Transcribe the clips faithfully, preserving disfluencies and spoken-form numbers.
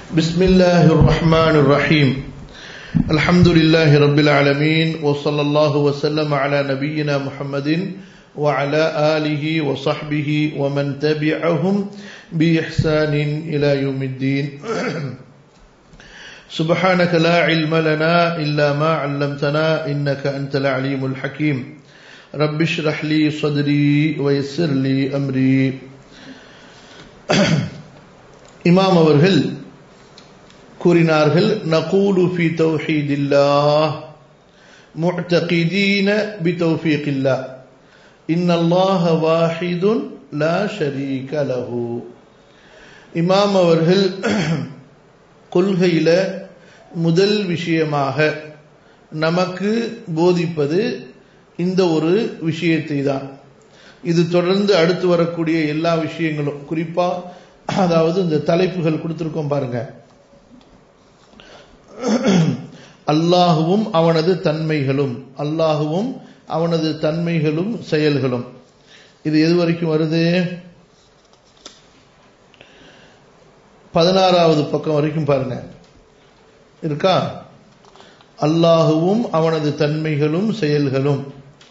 بسم الله الرحمن الرحيم الحمد لله رب العالمين وصلى الله وسلم على نبينا محمد وعلى آله وصحبه ومن تبعهم بإحسان إلى يوم الدين سبحانك لا علم لنا إلا ما علمتنا إنك أنت العليم الحكيم رب اشرح لي صدري ويسر لي أمري. இமாம் அவர்கள் கூறினார்கள், நகூலு ஃபி தௌஹீதில்லாஹ் முஅ்தகிதீன பிதௌஃபீகில்லாஹ் இன்னல்லாஹ வாஹிதுன் லா ஷரீக லஹு. இமாம் அவர்கள் கொள்கையில முதல் விஷயமாக நமக்கு போதிப்பது இந்த ஒரு விஷயத்தை தான். இது தொடர்ந்து அடுத்து வரக்கூடிய எல்லா விஷயங்களும், குறிப்பா அதாவது இந்த தலைப்புகள் கொடுத்திருக்கோம் பாருங்க, அல்லாஹுவும் அவனது தன்மைகளும், அல்லாஹுவும் அவனது தன்மைகளும் செயல்களும். இது எது வரைக்கும் வருது? பதினாறாவது பக்கம் வரைக்கும் பாருங்க, இருக்கா? அல்லாஹுவும் அவனது தன்மைகளும் செயல்களும்.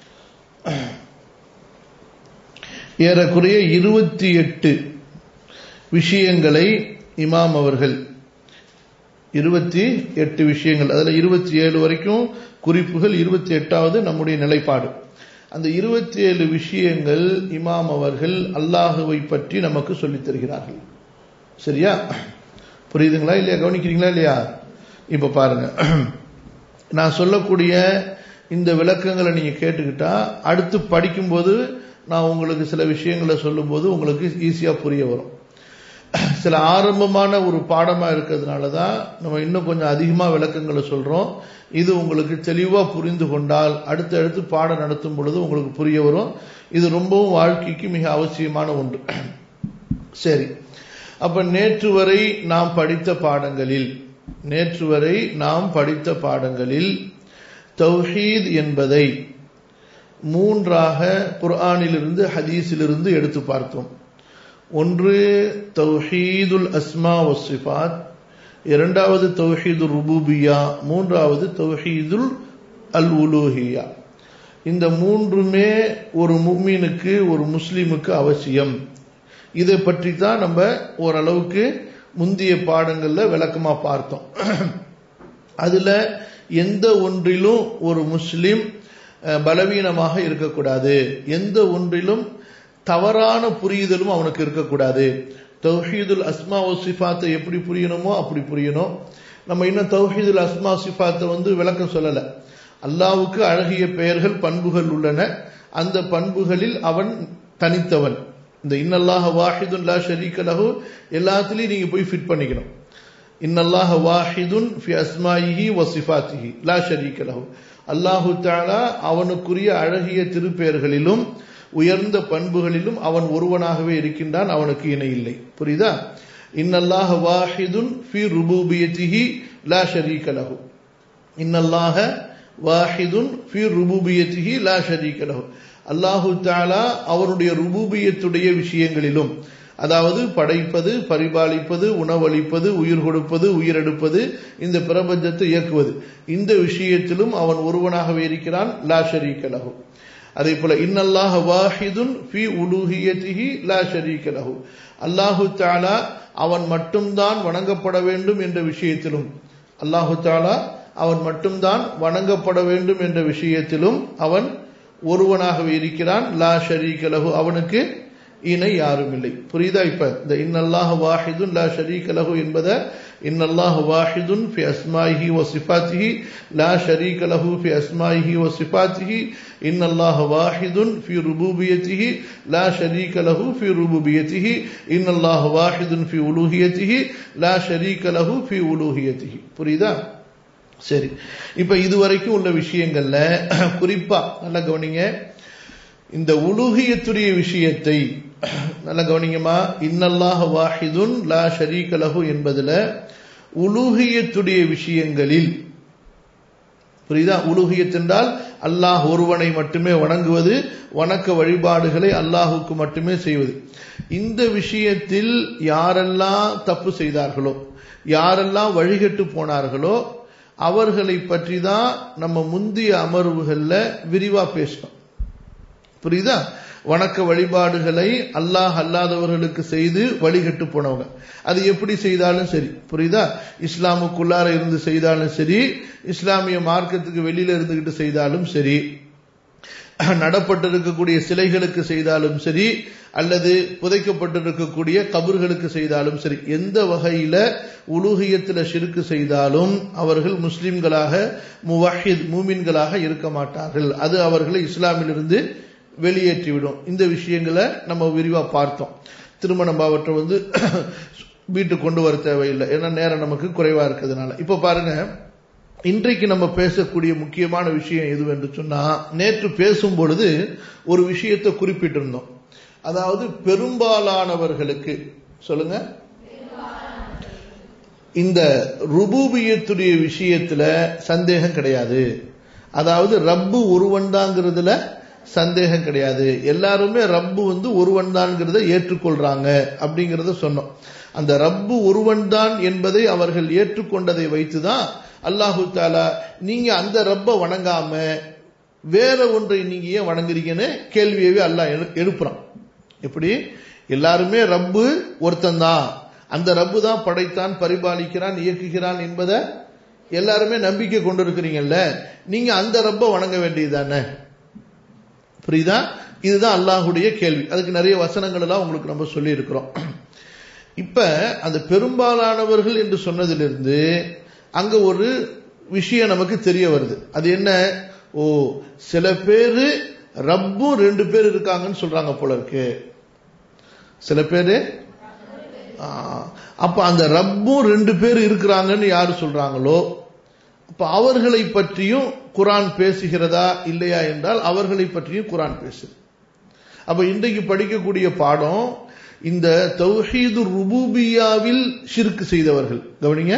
ஏறக்குறைய இருபத்தி எட்டு விஷயங்களை இமாம் அவர்கள், இருபத்தி எட்டு விஷயங்கள், அதுல இருபத்தி ஏழு வரைக்கும் குறிப்புகள், இருபத்தி எட்டாவது நம்முடைய நிலைப்பாடு. அந்த இருபத்தி ஏழு விஷயங்கள் இமாம் அவர்கள் அல்லாஹுவை பற்றி நமக்கு சொல்லித் தருகிறார்கள். சரியா? புரியுதுங்களா இல்லையா? கவனிக்கிறீங்களா இல்லையா? இப்ப பாருங்க, நான் சொல்லக்கூடிய இந்த விளக்கங்களை நீங்க கேட்டுக்கிட்டா அடுத்து படிக்கும்போது நான் உங்களுக்கு சில விஷயங்களை சொல்லும் போது உங்களுக்கு ஈஸியா புரிய வரும். சில ஆரம்பமான ஒரு பாடமா இருக்கிறதுனால தான் நம்ம இன்னும் கொஞ்சம் அதிகமா விளக்கங்களை சொல்றோம். இது உங்களுக்கு தெளிவா புரிந்து கொண்டால் அடுத்து அடுத்து பாடம் நடத்தும் பொழுது உங்களுக்கு புரிய வரும். இது ரொம்பவும் வாழ்க்கைக்கு மிக அவசியமான ஒன்று. சரி, அப்ப நேற்று வரை நாம் படித்த பாடங்களில் நேற்று வரை நாம் படித்த பாடங்களில் தௌஹீத் என்பதை மூன்றாக குர்ஆனிலிருந்து ஹதீஸிலிருந்து எடுத்து பார்த்தோம். ஒன்று தௌஹீதுல் அஸ்மா வஸ்ஸிஃபாத், இரண்டாவது தௌஹீதுல் ருபூபியா, மூன்றாவது தௌஹீதுல் அல் உலூஹியா. இந்த மூன்றுமே ஒரு முஃமினுக்கு, ஒரு முஸ்லிமுக்கு அவசியம். இதை பற்றி தான் நம்ம ஓரளவுக்கு முந்தைய பாடங்கள்ல விளக்கமா பார்த்தோம். அதுல எந்த ஒன்றிலும் ஒரு முஸ்லிம் பலவீனமாக இருக்கக்கூடாது, எந்த ஒன்றிலும் தவறான புரியுதலும் அவனுக்கு இருக்கக்கூடாது. தௌஹீதுல் அஸ்மா வ சிஃபாத்தை எப்படி புரியணுமோ அப்படி புரியணும். நம்ம இன்னும் தௌஹீதுல் அஸ்மா சிஃபாத்தை வந்து விளக்கம் சொல்லல. அல்லாஹ்வுக்கு அழகிய பெயர்கள், பண்புகள் உள்ளன. அந்த பண்புகளில் அவன் தனித்தவன். இந்த இன்னல்லாஹ வாஹிதுன் லா ஷரீக லஹு எல்லாத்துலயும் நீங்க போய் ஃபிட் பண்ணிக்கணும். இன்னல்லாஹ வாஹிதுன் ஃபி அஸ்மாயிஹி வ சிஃபாத்திஹி லா ஷரீக லஹு. அல்லாஹு தஆலா அவனுக்குரிய அழகிய திருப்பெயர்களிலும் உயர்ந்த பண்புகளிலும் அவன் ஒருவனாகவே இருக்கின்றான், அவனுக்கு இணை இல்லை. புரியுதா? இன்னல்லாஹ வாஹிதுன் ஃபி ருபூபியத்திஹி லா ஷரீக லஹு. இன்னல்லாஹ வாஹிதுன் ஃபி ருபூபியத்திஹி லா ஷரீக லஹு. அல்லாஹு தஆலா அவருடைய ருபூபியத்துடைய விஷயங்களிலும், அதாவது படைப்பது, பரிபாலிப்பது, உணவளிப்பது, உயிர் கொடுப்பது, உயிரெடுப்பது, இந்த பிரபஞ்சத்தை இயக்குவது, இந்த விஷயத்திலும் அவன் ஒருவனாகவே இருக்கிறான், லா ஷரீக லஹு. அதே போல இன்னல்லாஹ வாஹிதுன் ஃபி உலூஹியத்திஹி லா ஷரீக லஹு. அல்லாஹு தஆலா அவன் மட்டும்தான் வணங்கப்பட வேண்டும் என்ற விஷயத்திலும், அல்லாஹு தஆலா அவன் மட்டும்தான் வணங்கப்பட வேண்டும் என்ற விஷயத்திலும் அவன் ஒருவனாகவே இருக்கிறான், லா ஷரீக லஹு, அவனுக்கு இணை யாரும் இல்லை. புரியுதா? இப்ப இந்த இன்னல்லாஹ வாஹிதுன் லா ஷரீக லஹு என்பதை இன்னல்லாஹ வாஹிதுன் ஃபி அஸ்மாயிஹி வ சிஃபாத்திஹி லா ஷரீக லஹு ஃபி அஸ்மாயிஹி வ சிஃபாத்திஹி இன்னல்லாஹ வாஹிதுன் ஃபி ருபூபியத்திஹி லா ஷரீக லஹு ஃபி ருபூபியத்திஹி இன்னல்லாஹ வாஹிதுன் ஃபி உலூஹியத்திஹி லா ஷரீக லஹு ஃபி உலூஹியத்திஹி. புரியுதா? சரி, இப்ப இதுவரைக்கும் உள்ள விஷயங்கள்ல குறிப்பா நல்லா கவனிங்க. இந்த உலூஹியத்துடைய விஷயத்தை நல்ல கவனிங்கம்மா. இன்னல்லாஹ வாஹிதுன் லா ஷரீக லஹு என்பதுல உலூஹியத்துடைய விஷயங்களில், புரியுதா? உலூஹியத் என்றால் அல்லாஹ் ஒருவனை மட்டுமே வணங்குவது, வணக்க வழிபாடுகளை அல்லாஹுக்கு மட்டுமே செய்வது. இந்த விஷயத்தில் யாரெல்லாம் தப்பு செய்தார்களோ, யாரெல்லாம் வழிகட்டு போனார்களோ அவர்களை பற்றி தான் நம்ம முந்தைய அமர்வுகள்ல விரிவா பேசணும். புரியுதா? வணக்க வழிபாடுகளை அல்லாஹ் அல்லாதவர்களுக்கு செய்து வழிகட்டு போனவங்க, அது எப்படி செய்தாலும் சரி, புரியுதா? இஸ்லாமுக்குள்ளார இருந்து செய்தாலும் சரி, இஸ்லாமிய மார்க்கத்துக்கு வெளியில இருந்துகிட்டு செய்தாலும் சரி, நடப்பட்டிருக்கக்கூடிய சிலைகளுக்கு செய்தாலும் சரி, அல்லது புதைக்கப்பட்டிருக்கக்கூடிய கபர்களுக்கு செய்தாலும் சரி, எந்த வகையில உலூஹியத்துல ஷிர்க் செய்தாலும் அவர்கள் முஸ்லிம்களாக முவஹித் மூமின்களாக இருக்க மாட்டார்கள். அது அவர்களை இஸ்லாமிலிருந்து வெளியேற்றிவிடும். இந்த விஷயங்களை நம்ம விரிவா பார்த்தோம். திருமணம் பாவற்றை வந்து வீட்டுக்கு கொண்டு வர தேவையில்லை, ஏன்னா நேரம் நமக்கு குறைவா இருக்கிறதுனால. இப்ப பாருங்க, இன்றைக்கு நம்ம பேசக்கூடிய முக்கியமான விஷயம் எது என்று சொன்னா, நேற்று பேசும் பொழுது ஒரு விஷயத்தை குறிப்பிட்டிருந்தோம். அதாவது பெரும்பாலானவர்களுக்கு, சொல்லுங்க, இந்த ருபூபியத்துடைய விஷயத்துல சந்தேகம் கிடையாது. அதாவது ரப்பு ஒருவன் தாங்கிறதுல சந்தேகம் கிடையாது. எல்லாருமே ரப்பு வந்து ஒருவன் தான்ங்கிறத ஏற்றுக்கொள்றாங்க அப்படிங்கறத சொன்னோம். அந்த ரப்பு ஒருவன் தான் என்பதை அவர்கள் ஏற்றுக்கொண்டதை வைத்துதான் அல்லாஹு தாலா நீங்க அந்த ரப்ப வணங்காம வேற ஒன்றை நீங்க ஏன் வணங்குறீங்கன்னு கேள்வியவே அல்லாஹ் எழுப்புறான். எப்படி? எல்லாருமே ரப்பு ஒருத்தன் தான், அந்த ரப்பு தான் படைத்தான், பரிபாலிக்கிறான், இயக்குகிறான் என்பதை எல்லாருமே நம்பிக்கை கொண்டு இருக்கிறீங்கல்ல, நீங்க அந்த ரப்ப வணங்க வேண்டியதுதானே? புரியுதா? இதுதான் அல்லாஹுடைய கேள்வி. அதுக்கு நிறைய வசனங்கள் எல்லாம் உங்களுக்கு நம்ம சொல்லி இருக்கிறோம். இப்ப அந்த பெரும்பாலானவர்கள் என்று சொன்னதிலிருந்து அங்க ஒரு விஷயம் நமக்கு தெரிய வருது. அது என்ன? ஓ, சில பேரு ரப்பும் ரெண்டு பேர் இருக்காங்கன்னு சொல்றாங்க போல இருக்கு. சில பேரு அப்ப அந்த ரப்பும் ரெண்டு பேர் இருக்கிறாங்கன்னு யாரு சொல்றாங்களோ, அப்ப அவர்களை பற்றியும் குர்ஆன் பேசுகிறதா இல்லையா என்றால் அவர்களை பற்றியும் குர்ஆன் பேசுது. அப்ப இன்றைக்கு படிக்கக்கூடிய பாடம் இந்த தௌஹீது ருபூபியாவில் ஷிர்க் செய்தவர்கள். கவனிங்க,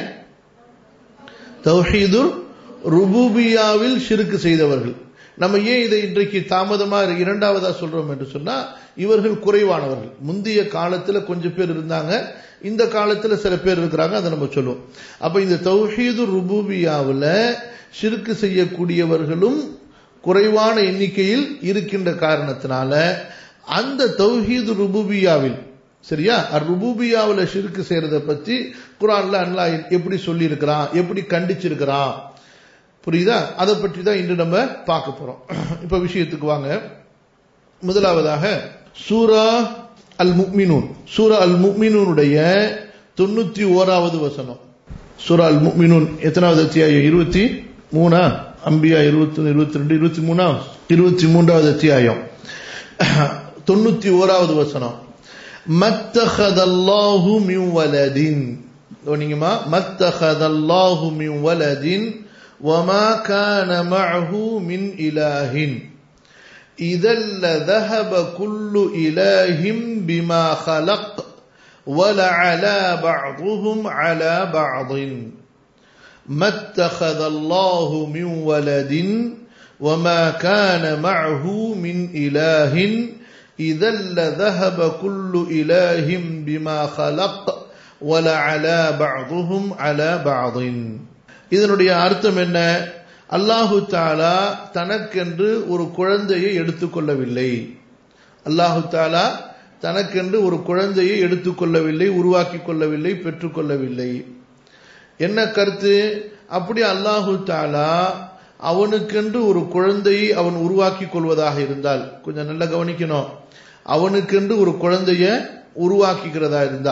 தௌஹீது ருபூபியாவில் ஷிர்க் செய்தவர்கள். நம்ம ஏன் இதை இன்றைக்கு தாமதமா இரண்டாவதா சொல்றோம் என்று சொன்னா, இவர்கள் குறைவானவர்கள். முந்தைய காலத்துல கொஞ்சம் பேர் இருந்தாங்க, இந்த காலத்துல சில பேர் இருக்கிறாங்க, அதை நம்ம சொல்லுவோம். அப்ப இந்த தௌஹீது ருபூபியாவுல ஷிர்க் செய்யக்கூடியவர்களும் குறைவான எண்ணிக்கையில் இருக்கின்ற காரணத்தினால அந்த தௌஹீது ருபூபியாவில், சரியா, ருபூபியாவுல ஷிர்க் செய்யறத பத்தி குர்ஆன்ல அல்லாஹ் எப்படி சொல்லி இருக்கிறான், எப்படி கண்டிச்சிருக்கிறான், புரியுதா? அதை பற்றி தான் இன்று நம்ம பார்க்க போறோம். இப்ப விஷயத்துக்கு வாங்க. முதலாவதாக சூரா அல் முஃமினூன், சூரா அல் முஃமினூனுடைய தொண்ணூத்தி ஓராவது வசனம். சூரா அல் முஃமினூன் எத்தனாவது அத்தியாயம்? இருபத்தி மூணா? அம்பியா இருபத்தி இருபத்தி ரெண்டு இருபத்தி மூணா இருபத்தி மூன்றாவது அத்தியாயம் தொண்ணூத்தி ஓராவது வசனம். மத்தஹதல்லாஹு மின் வலதின், கவனிங்கம்மா, மத்தஹதல்லாஹு மின் வலதின் வமா கான மஅஹு மின் இலாஹின் இதல் லதஹப குல்லு இலாஹின் பிமா خلق ولعلى بعضهم على بعض ما اتخذ الله من ولد وما كان معه من إله إذا لذهب كل إله بما خلق ولعلى بعضهم على بعض. இதனுடைய அர்த்தம் என்ன? அல்லாஹு தஆலா தனக்கென்று ஒரு குழந்தையை எடுத்துக்கொள்ளவில்லை. அல்லாஹு தஆலா தனக்கென்று ஒரு குழந்தையை எடுத்துக்கொள்ளவில்லை, உருவாக்கி கொள்ளவில்லை, பெற்றுக்கொள்ளவில்லை. என்ன கருத்து? அப்படி அல்லாஹு தஆலா அவனுக்கென்று ஒரு குழந்தையை அவன் உருவாக்கி கொள்வதாக இருந்தால், கொஞ்சம் நல்லா கவனிக்கணும், அவனுக்கென்று ஒரு குழந்தைய உருவாக்கிக்கிறதா இருந்தா,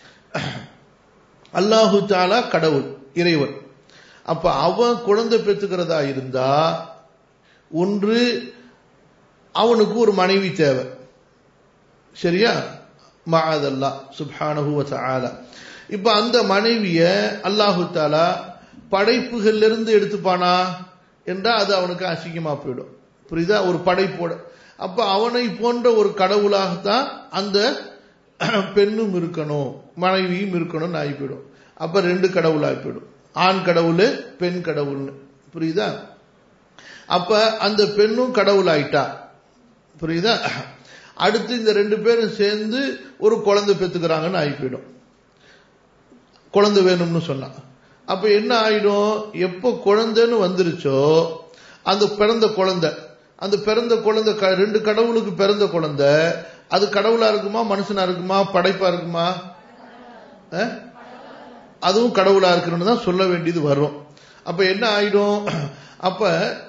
அல்லாஹு தஆலா கடவுள், இறைவன். அப்ப அவன் குழந்தை பெற்றுக்கிறதா இருந்தா, ஒன்று அவனுக்கு ஒரு மனைவி தேவை, சரியா, மஅதல்லாஹ் சுப்ஹானஹு வ தஆலா. இப்ப அந்த மனைவிய அல்லாஹு தஆலா படைப்புகள்ல இருந்து எடுத்துப்பானா என்றா அது அவனுக்கு அசிங்கமா போயிடும், புரியுதா? ஒரு படைப்போட. அப்ப அவனை போன்ற ஒரு கடவுளாகத்தான் அந்த பெண்ணும் இருக்கணும், மனைவியும் இருக்கணும்னு ஆகி போயிடும். அப்ப ரெண்டு கடவுளாகி போயிடும், ஆண் கடவுள் பெண் கடவுள்னு, புரியுதா? அப்ப அந்த பெண்ணும் கடவுள் ஆயிட்டா. புரியுதா? அடுத்து இந்த ரெண்டு பேரும் சேர்ந்து ஒரு குழந்தை பெத்துக்கிறாங்கன்னு ஆகி போயிடும். குழந்தை வேணும்னு சொன்னா அப்ப என்ன ஆயிடும்? எப்போ குழந்தைன்னு வந்துருச்சோ அந்த பிறந்த குழந்தை, அந்த பிறந்த குழந்தை ரெண்டு கடவுளுக்கு பிறந்த குழந்தை, அது கடவுளா இருக்குமா மனுஷனா இருக்குமா படைப்பா இருக்குமா? அதுவும் கடவுளா இருக்குன்னு தான் சொல்ல வேண்டியது வரும். அப்ப என்ன ஆயிடும்? அப்ப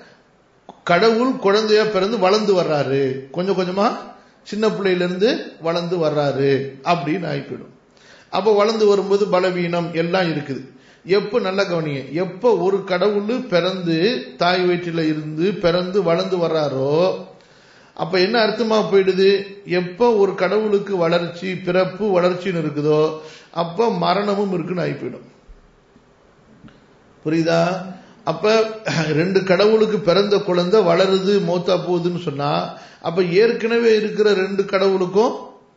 கடவுள் குழந்தையா பிறந்து வளர்ந்து வர்றாரு, கொஞ்சம் கொஞ்சமா சின்ன பிள்ளையில இருந்து வளர்ந்து வர்றாரு அப்படின்னு ஆயிப்போயிடும். அப்ப வளர்ந்து வரும்போது பலவீனம் எல்லாம் இருக்குது. எப்ப நல்ல கவனிங்க, எப்ப ஒரு கடவுள் பிறந்து தாய் வயிற்றில இருந்து பிறந்து வளர்ந்து வர்றாரோ அப்ப என்ன அர்த்தமா போயிடுது? எப்ப ஒரு கடவுளுக்கு வளர்ச்சி, பிறப்பு வளர்ச்சின்னு இருக்குதோ அப்ப மரணமும் இருக்குன்னு ஆகி போயிடும். புரியுதா? அப்ப ரெண்டு கடவுளுக்கு பிறந்த குழந்தை வளருது மௌத்தா போகுதுன்னு சொன்னா அப்ப ஏற்கனவே இருக்கிற ரெண்டு கடவுளுக்கும்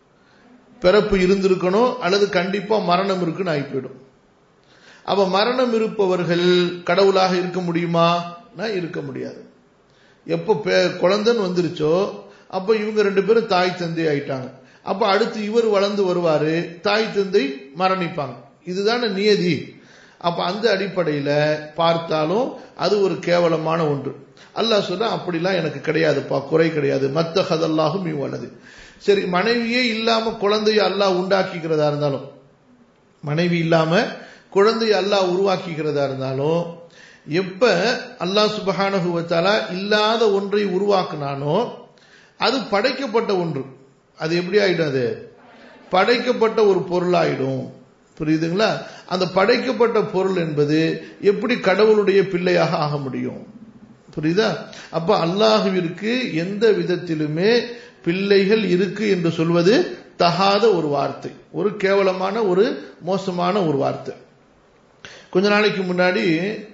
பிறப்பு இருந்திருக்கணும் அல்லது கண்டிப்பா மரணம் இருக்குன்னு ஆகி போயிடும். அப்ப மரணம் இருப்பவர்கள் கடவுளாக இருக்க முடியுமா? இருக்க முடியாது. எப்ப குழந்தைன்னு வந்துருச்சோ அப்ப இவங்க ரெண்டு பேரும் தாய் தந்தை ஆயிட்டாங்க. அப்ப அடுத்து இவர் வளர்ந்து வருவாரு, தாய் தந்தை மரணிப்பாங்க. இதுதான நியதி. அப்ப அந்த அடிப்படையில பார்த்தாலும் அது ஒரு கேவலமான ஒன்று. அல்லாஹ் சொல்ல அப்படிலாம் எனக்கு கிடையாதுப்பா, குறை கிடையாது. மத்த ஹதல்லாஹும் இவ்வளது. சரி, மனைவியே இல்லாம குழந்தைய அல்லாஹ் உண்டாக்கிக்கிறதா இருந்தாலும், மனைவி இல்லாம குழந்தைய அல்லாஹ் உருவாக்கிக்கிறதா இருந்தாலும், எப்ப அல்லாஹ் சுப்ஹானஹு வ தஆலா இல்லாத ஒன்றை உருவாக்குனானோ அது படைக்கப்பட்ட ஒன்று. அது எப்படி ஆயிடும்? அது படைக்கப்பட்ட ஒரு பொருளாயிடும். புரியுதுங்களா? அந்த படைக்கப்பட்ட பொருள் என்பது எப்படி கடவுளுடைய பிள்ளையாக ஆக முடியும்? புரியுதா? அப்ப அல்லாஹுவிற்கு எந்த விதத்திலுமே பிள்ளைகள் இருக்கு என்று சொல்வது தகாத ஒரு வார்த்தை, ஒரு கேவலமான ஒரு மோசமான ஒரு வார்த்தை. கொஞ்ச நாளைக்கு முன்னாடி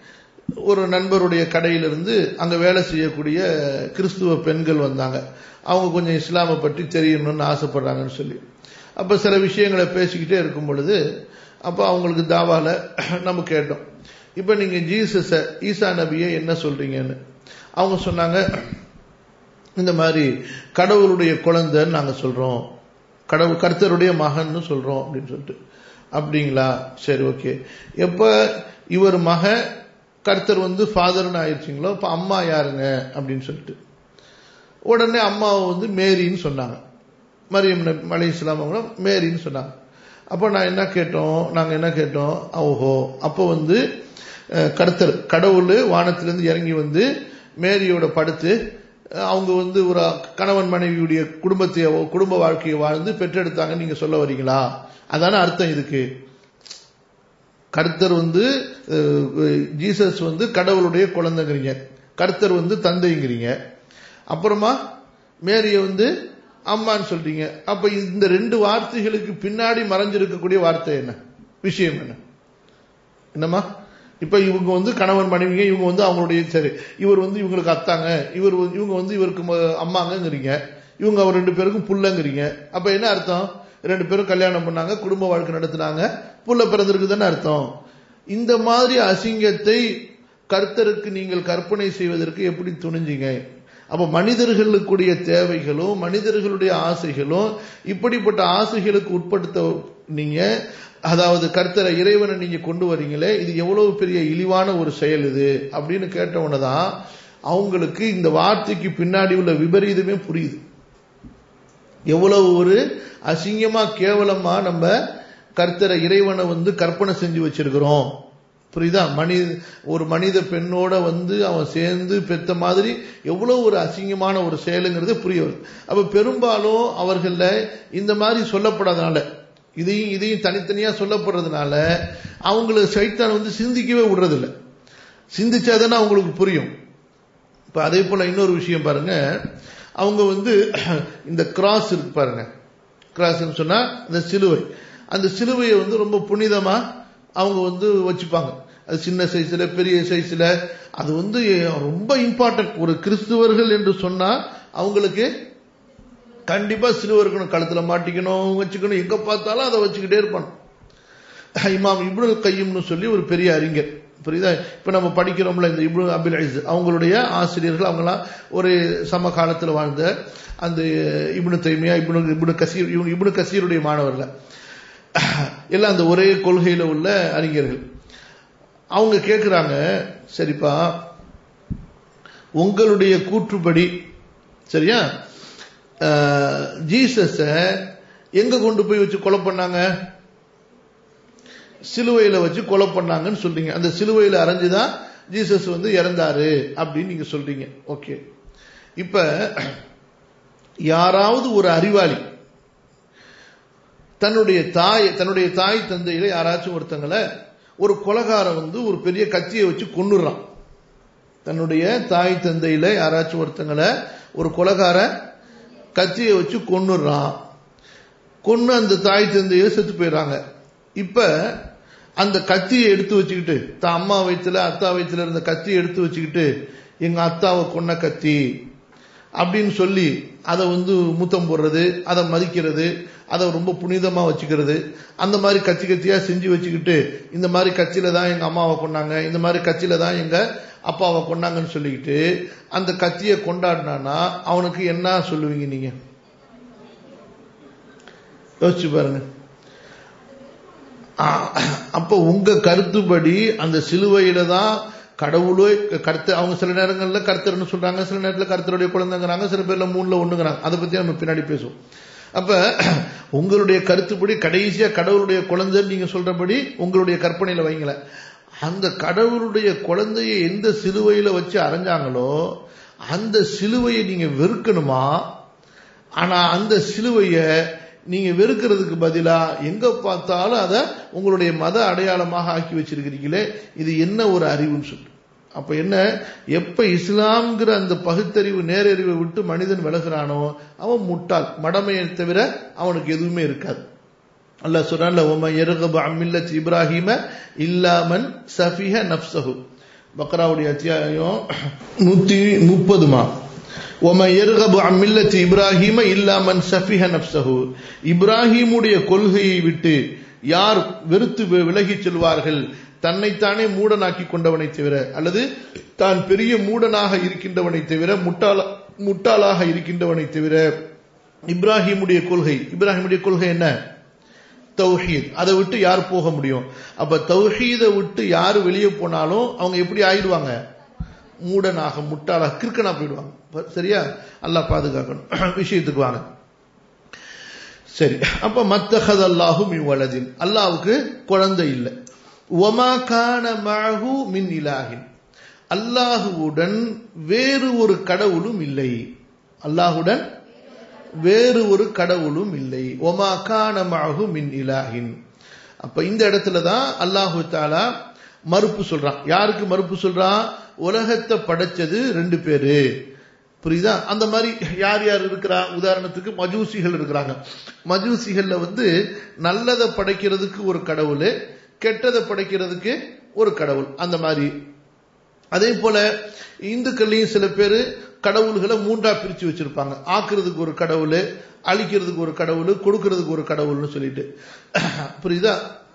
ஒரு நண்பருடைய கடையிலிருந்து அங்க வேலை செய்யக்கூடிய கிறிஸ்துவ பெண்கள் வந்தாங்க. அவங்க கொஞ்சம் இஸ்லாமை பற்றி தெரியணும்னு ஆசைப்படுறாங்கன்னு சொல்லி அப்ப சில விஷயங்களை பேசிக்கிட்டே இருக்கும் பொழுது அப்ப அவங்களுக்கு தாவால நம்ம கேட்டோம், இப்ப நீங்க ஜீசஸ ஈசா நபியை என்ன சொல்றீங்கன்னு. அவங்க சொன்னாங்க, இந்த மாதிரி கடவுளுடைய குழந்தைன்னு நாங்க சொல்றோம், கடவுள் கர்த்தருடைய மகன்னு சொல்றோம் அப்படின்னு சொல்லிட்டு. அப்படிங்களா, சரி ஓகே. எப்ப இவர் மக கர்த்தர் வந்து ஃபாதர்னு ஆயிடுச்சிங்களோ இப்ப அம்மா யாருங்க அப்படின்னு சொல்லிட்டு உடனே அம்மாவை வந்து மேரின்னு சொன்னாங்க. மரியம் அலைஹிஸ்ஸலாம் அவங்க மேரின்னு சொன்னாங்க. அப்போ நான் என்ன கேட்டோம், நாங்க என்ன கேட்டோம், ஓஹோ அப்போ வந்து கர்த்தர் கடவுள் வானத்திலிருந்து இறங்கி வந்து மேரியோட படுத்து அவங்க வந்து ஒரு கணவன் மனைவியுடைய குடும்பத்தை குடும்ப வாழ்க்கையை வாழ்ந்து பெற்றெடுத்தாங்க நீங்க சொல்ல வரீங்களா? அதான அர்த்தம் இதுக்கு. கர்த்தர் வந்து ஜீசஸ் வந்து கடவுளுடைய குழந்தைங்கிறீங்க, கர்த்தர் வந்து தந்தைங்கிறீங்க, அப்புறமா மேரிய வந்து அம்மான்னு சொல்றீங்க. அப்ப இந்த ரெண்டு வார்த்தைகளுக்கு பின்னாடி மறைஞ்சிருக்கக்கூடிய வார்த்தை என்ன, விஷயம் என்ன? என்னமா இப்ப இவங்க வந்து கணவன் மனைவிங்க, இவங்க வந்து அவங்களுடைய சரி இவர் வந்து இவங்களுக்கு அத்தாங்க, இவர் இவங்க வந்து இவருக்கு அம்மாங்கிறீங்க, இவங்க அவர் ரெண்டு பேருக்கும் புள்ளங்கிறீங்க. அப்ப என்ன அர்த்தம்? ரெண்டு பேரும் கல்யாணம் பண்ணாங்க, குடும்ப வாழ்க்கை நடத்தினாங்க, புள்ள பிறந்திருக்குதானே அர்த்தம். இந்த மாதிரி அசிங்கத்தை கர்த்தருக்கு நீங்கள் கற்பனை செய்வதற்கு எப்படி துணிஞ்சீங்க? அப்ப மனிதர்களுக்குடைய தேவைகளும் மனிதர்களுடைய ஆசைகளும் இப்படிப்பட்ட ஆசைகளுக்கு உட்படுத்த நீங்க, அதாவது கர்த்தரை இறைவனை நீங்க கொண்டு வரீங்களே, இது எவ்வளவு பெரிய இழிவான ஒரு செயல் இது அப்படின்னு கேட்டவனதான் அவங்களுக்கு இந்த வார்த்தைக்கு பின்னாடி உள்ள விபரீதமே புரியுது. எவ்வளவு ஒரு அசிங்கமா கேவலமா நம்ம கர்த்தரை இறைவனை வந்து கற்பனை செஞ்சு வச்சிருக்கிறோம். புரியுதா? மனித ஒரு மனித பெண்ணோட வந்து அவன் சேர்ந்து பெத்த மாதிரி எவ்வளவு ஒரு அசிங்கமான ஒரு செயலுங்கிறது புரிய வருது. அப்ப பெரும்பாலும் அவர்கள இந்த மாதிரி சொல்லப்படாதனால, இதையும் இதையும் தனித்தனியா சொல்லப்படுறதுனால அவங்களுக்கு சைத்தான் வந்து சிந்திக்கவே விடுறதில்லை. சிந்திச்சாதானே அவங்களுக்கு புரியும். இப்ப அதே போல இன்னொரு விஷயம் பாருங்க, அவங்க வந்து இந்த கிராஸ் இருக்கு பாருங்க, கிராஸ்ன்னு சொன்னா இந்த சிலுவை, அந்த சிலுவையை வந்து ரொம்ப புனிதமா அவங்க வந்து வச்சுப்பாங்க. அது சின்ன சைஸ்ல பெரிய சைஸ்ல, அது வந்து ரொம்ப இம்பார்ட்டன்ட். ஒரு கிறிஸ்துவர்கள் என்று சொன்னா அவங்களுக்கு கண்டிப்பா சிலுவை இருக்கணும், கழுத்துல மாட்டிக்கணும், வச்சுக்கணும், எங்க பார்த்தாலும் அதை வச்சுக்கிட்டே இருப்பாங்க. இமாம் இப்னுல் கையிம்னு சொல்லி ஒரு பெரிய அறிஞர், புரியுதா? இப்ப நம்ம படிக்கிறோம்ல இந்த இப்னு அபில் இஸ் அவங்களுடைய ஆசிரியர்கள் அவங்கலாம் ஒரு சம காலத்தில் வாழ்ந்த அந்த இப்னு தைமியா இப்னு இப்னு கசீர் இப்னு கசீருடைய மாணவர்கள் எல்லாம் அந்த ஒரே கொள்கையில உள்ள அறிஞர்கள். அவங்க கேட்கிறாங்க, சரிப்பா உங்களுடைய கூற்றுப்படி சரியா ஜீசஸ எங்க கொண்டு போய் வச்சு கொலை பண்ணாங்க? சிலுவையில வச்சு கொலை பண்ணாங்கன்னு சொல்றீங்க. அந்த சிலுவையில அரைஞ்சுதான் ஜீசஸ் வந்து இறந்தாரு அப்படின்னு நீங்க சொல்றீங்க. ஓகே, இப்ப யாராவது ஒரு அறிவாளி தன்னுடைய தாய் தன்னுடைய தாய் தந்தையில யாராச்சும் ஒருத்தங்களை ஒரு கொலைகாரன் வந்து ஒரு பெரிய கத்தியை வச்சு கொன்னுறான். தன்னுடைய தாய் தந்தையில யாராச்சும் ஒருத்தங்களை ஒரு கொலைகார கத்தியை வச்சு கொன்னுறான். கொன்னு அந்த தாய் தந்தைய செத்து போயிடறாங்க. இப்ப அந்த கத்தியை எடுத்து வச்சுக்கிட்டு தான் அம்மா வயிற்றுல அத்தா வயிற்றுல இருந்த கத்தியை எடுத்து வச்சுக்கிட்டு எங்க அத்தாவை கொன்ன கத்தி அப்படின்னு சொல்லி அதை வந்து முத்தம் போடுறது, அதை மதிக்கிறது, அதை ரொம்ப புனிதமா வச்சுக்கிறது, அந்த மாதிரி கச்சி கத்தியா செஞ்சு வச்சுக்கிட்டு இந்த மாதிரி கட்சியில தான் எங்க அம்மாவை கொண்டாங்க, இந்த மாதிரி கட்சியில தான் எங்க அப்பாவை கொண்டாங்கன்னு சொல்லிக்கிட்டு அந்த கத்தியை கொண்டாடினானா அவனுக்கு என்ன சொல்லுவீங்க நீங்க? யோசிச்சு பாருங்க. அப்ப உங்க கருத்துப்படி அந்த சிலுவையில தான் கடவுளே கருத்து. அவங்க சில நேரங்கள்ல கருத்தர்னு சொல்றாங்க, சில நேரத்தில் கருத்தருடைய குழந்தைங்கிறாங்க, சில பேர்ல மூணுல ஒண்ணுங்கிறாங்க. அதை பத்தி நம்ம பின்னாடி பேசுவோம். அப்ப உங்களுடைய கருத்துப்படி கடைசியா கடவுளுடைய குழந்தை நீங்க சொல்றபடி உங்களுடைய கற்பனையில வைங்கள, அந்த கடவுளுடைய குழந்தையை எந்த சிலுவையில வச்சு அரைஞ்சாங்களோ அந்த சிலுவையை நீங்க வெறுக்கணுமா? ஆனா அந்த சிலுவைய நீங்க வெறுக்கிறதுக்கு பதிலா எங்க பார்த்தாலும் அதை உங்களுடைய மத அடையாளமாக ஆக்கி வச்சிருக்கிறீங்களே, இது என்ன ஒரு அறிவுன்னு சொல்லு. அப்ப என்ன, எப்ப இஸ்லாம்ங்கிற அந்த பகுத்தறிவு நேரறிவை விட்டு மனிதன் விலகிறானோ அவன் முட்டாள், மடமையை தவிர அவனுக்கு எதுவுமே இருக்காது. அல்லாஹ் சொல்றான்ல, வமா யர்கபு அன் மில்லத்தி இப்ராஹீம இல்லா மன் ஸஃபிஹ நஃப்ஸஹு. பக்ராவுடைய அத்தியாயம் நூற்றி முப்பதுமா. வமா யர்கபு அன் மில்லத்தி இப்ராஹீம இல்லா மன் ஸஃபிஹ நஃப்ஸஹு. இப்ராஹீமுடைய கொள்கையை விட்டு யார் வெறுத்து விலகி செல்வார்கள், தன்னைத்தானே மூடனாக்கி கொண்டவனை தவிர, அல்லது தான் பெரிய மூடனாக இருக்கின்றவனை தவிர, முட்டாள முட்டாளாக இருக்கின்றவனை தவிர. இப்ராஹிமுடைய கொள்கை இப்ராஹிமுடைய கொள்கை என்ன? தௌஹீத். அதை விட்டு யார் போக முடியும்? அப்ப தௌஹீதை விட்டு யாரு வெளியே போனாலும் அவங்க எப்படி ஆயிடுவாங்க? மூடனாக, முட்டாளாக, கிறுக்கனா போயிடுவாங்க. சரியா? அல்லாஹ் பாதுகாக்கணும். விஷயத்துக்கு வாங்க. சரி, அப்ப மத்தஹத அல்லாஹு மின் வலதின், அல்லாஹ்வுக்கு குழந்தை இல்லை. வமா கான மஅஹு மின் இலாஹின், அல்லாஹுவுடன் வேறு ஒரு கடவுளும் இல்லை. அல்லாஹுடன் வேறு ஒரு கடவுளும் இல்லை. வமா கான மஅஹு மின் இலாஹின். அப்ப இந்த இடத்துல தான் அல்லாஹு தஆலா மறுப்பு சொல்றான். யாருக்கு மறுப்பு சொல்றான்? உலகத்தை படைச்சது ரெண்டு பேரு. புரியுதா? அந்த மாதிரி யார் யார் இருக்கிறா? உதாரணத்துக்கு மஜூசிகள் இருக்கிறாங்க. மஜூசிகள்ல வந்து நல்லதை படைக்கிறதுக்கு ஒரு கடவுள், கெட்டதை படைக்கிறதுக்கு ஒரு கடவுள். அந்த மாதிரி அதே போல இந்துக்கள்லையும் சில பேர் கடவுள்களை மூன்றா பிரிச்சு வச்சிருப்பாங்க. ஆக்குறதுக்கு ஒரு கடவுள், அழிக்கிறதுக்கு ஒரு கடவுள், கொடுக்கறதுக்கு ஒரு கடவுள்னு சொல்லிட்டு. புரியுதா?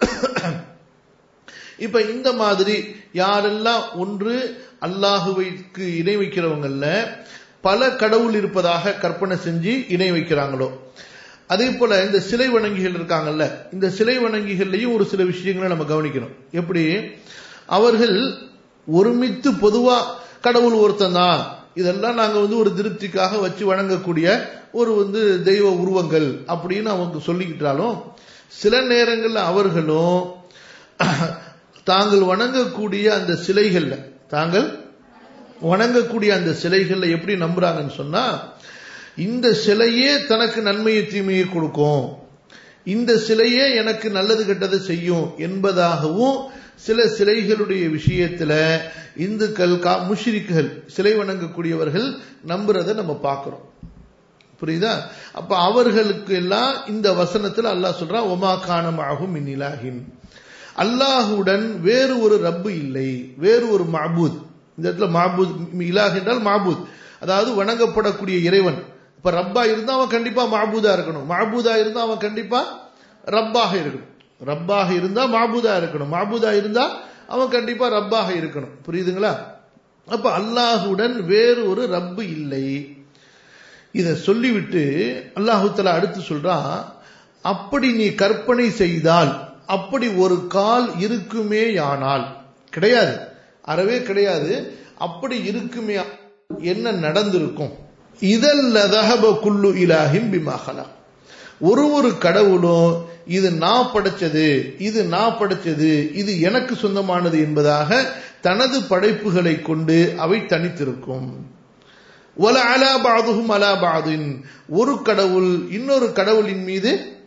இப்ப இந்த மாதிரி யாரெல்லாம் ஒன்று அல்லாஹுவைக்கு இணை வைக்கிறவங்கல்ல பல கடவுள் இருப்பதாக கற்பனை செஞ்சு இணை வைக்கிறாங்களோ, அதே போல இந்த சிலை வணங்கிகள் இருக்காங்கல்ல, இந்த சிலை வணங்கிகள்லையும் ஒரு சில விஷயங்களை நம்ம கவனிக்கணும். எப்படி அவர்கள் ஒருமித்து பொதுவா கடவுள் ஒருத்தன் தான், இதெல்லாம் நாங்க வந்து ஒரு திருப்திக்காக வச்சு வணங்கக்கூடிய ஒரு வந்து தெய்வ உருவங்கள் அப்படின்னு அவங்க சொல்லிக்கிட்டாலும், சில நேரங்கள்ல அவர்களும் தாங்கள் வணங்கக்கூடிய அந்த சிலைகள்ல தாங்கள் வணங்கக்கூடிய அந்த சிலைகள்ல எப்படி நம்புறாங்கன்னு சொன்னா, இந்த சிலையே தனக்கு நன்மையை தீமையை கொடுக்கும், இந்த சிலையே எனக்கு நல்லது கெட்டதை செய்யும் என்பதாகவும் சில சிலைகளுடைய விஷயத்துல இந்துக்கள் முஷ்ரிக்குகள் சிலை வணங்கக்கூடியவர்கள் நம்புறதை நம்ம பார்க்கிறோம். புரியுதா? அப்ப அவர்களுக்கு எல்லாம் இந்த வசனத்துல அல்லாஹ் சொல்றான், ஒமா கான மஅஹு மின் இலாஹின், அல்லாஹுடன் வேறு ஒரு ரப்பு இல்லை, வேறு ஒரு மஅபூத். இந்த இடத்துல மஅபூத், இலாஹ் என்றால் மஅபூத், அதாவது வணங்கப்படக்கூடிய இறைவன். இப்ப ரப்பா இருந்தா அவன் கண்டிப்பா மஅபூதா இருக்கணும், மஅபூதா இருந்தா அவன் கண்டிப்பா ரப்பாக இருக்கணும். ரப்பாக இருந்தா மஅபூதா இருக்கணும், மஅபூதா இருந்தா அவன் கண்டிப்பா ரப்பாக இருக்கணும். புரியுதுங்களா? அப்ப அல்லாஹுடன் வேறு ஒரு ரப்பு இல்லை. இத சொல்லிவிட்டு அல்லாஹு தஆலா அடுத்து சொல்றான், அப்படி நீ கற்பனை செய்தால் அப்படி ஒரு கால் இருக்குமேயானால், கிடையாது, அறவே கிடையாது, அப்படி இருக்குமே என்ன நடந்திருக்கும்? இதல்ல தஹப குல்லு இலாஹின் பிமா ஹலக், ஒரு ஒரு கடவுளும் இது நான் படைச்சது, இது நான் படைச்சது, இது எனக்கு சொந்தமானது என்பதாக தனது படைப்புகளை கொண்டு அவை தனித்திருக்கும். வல அலா பஅதுஹும் அலா பஅதின், ஒரு கடவுள் இன்னொரு கடவுளின் மீது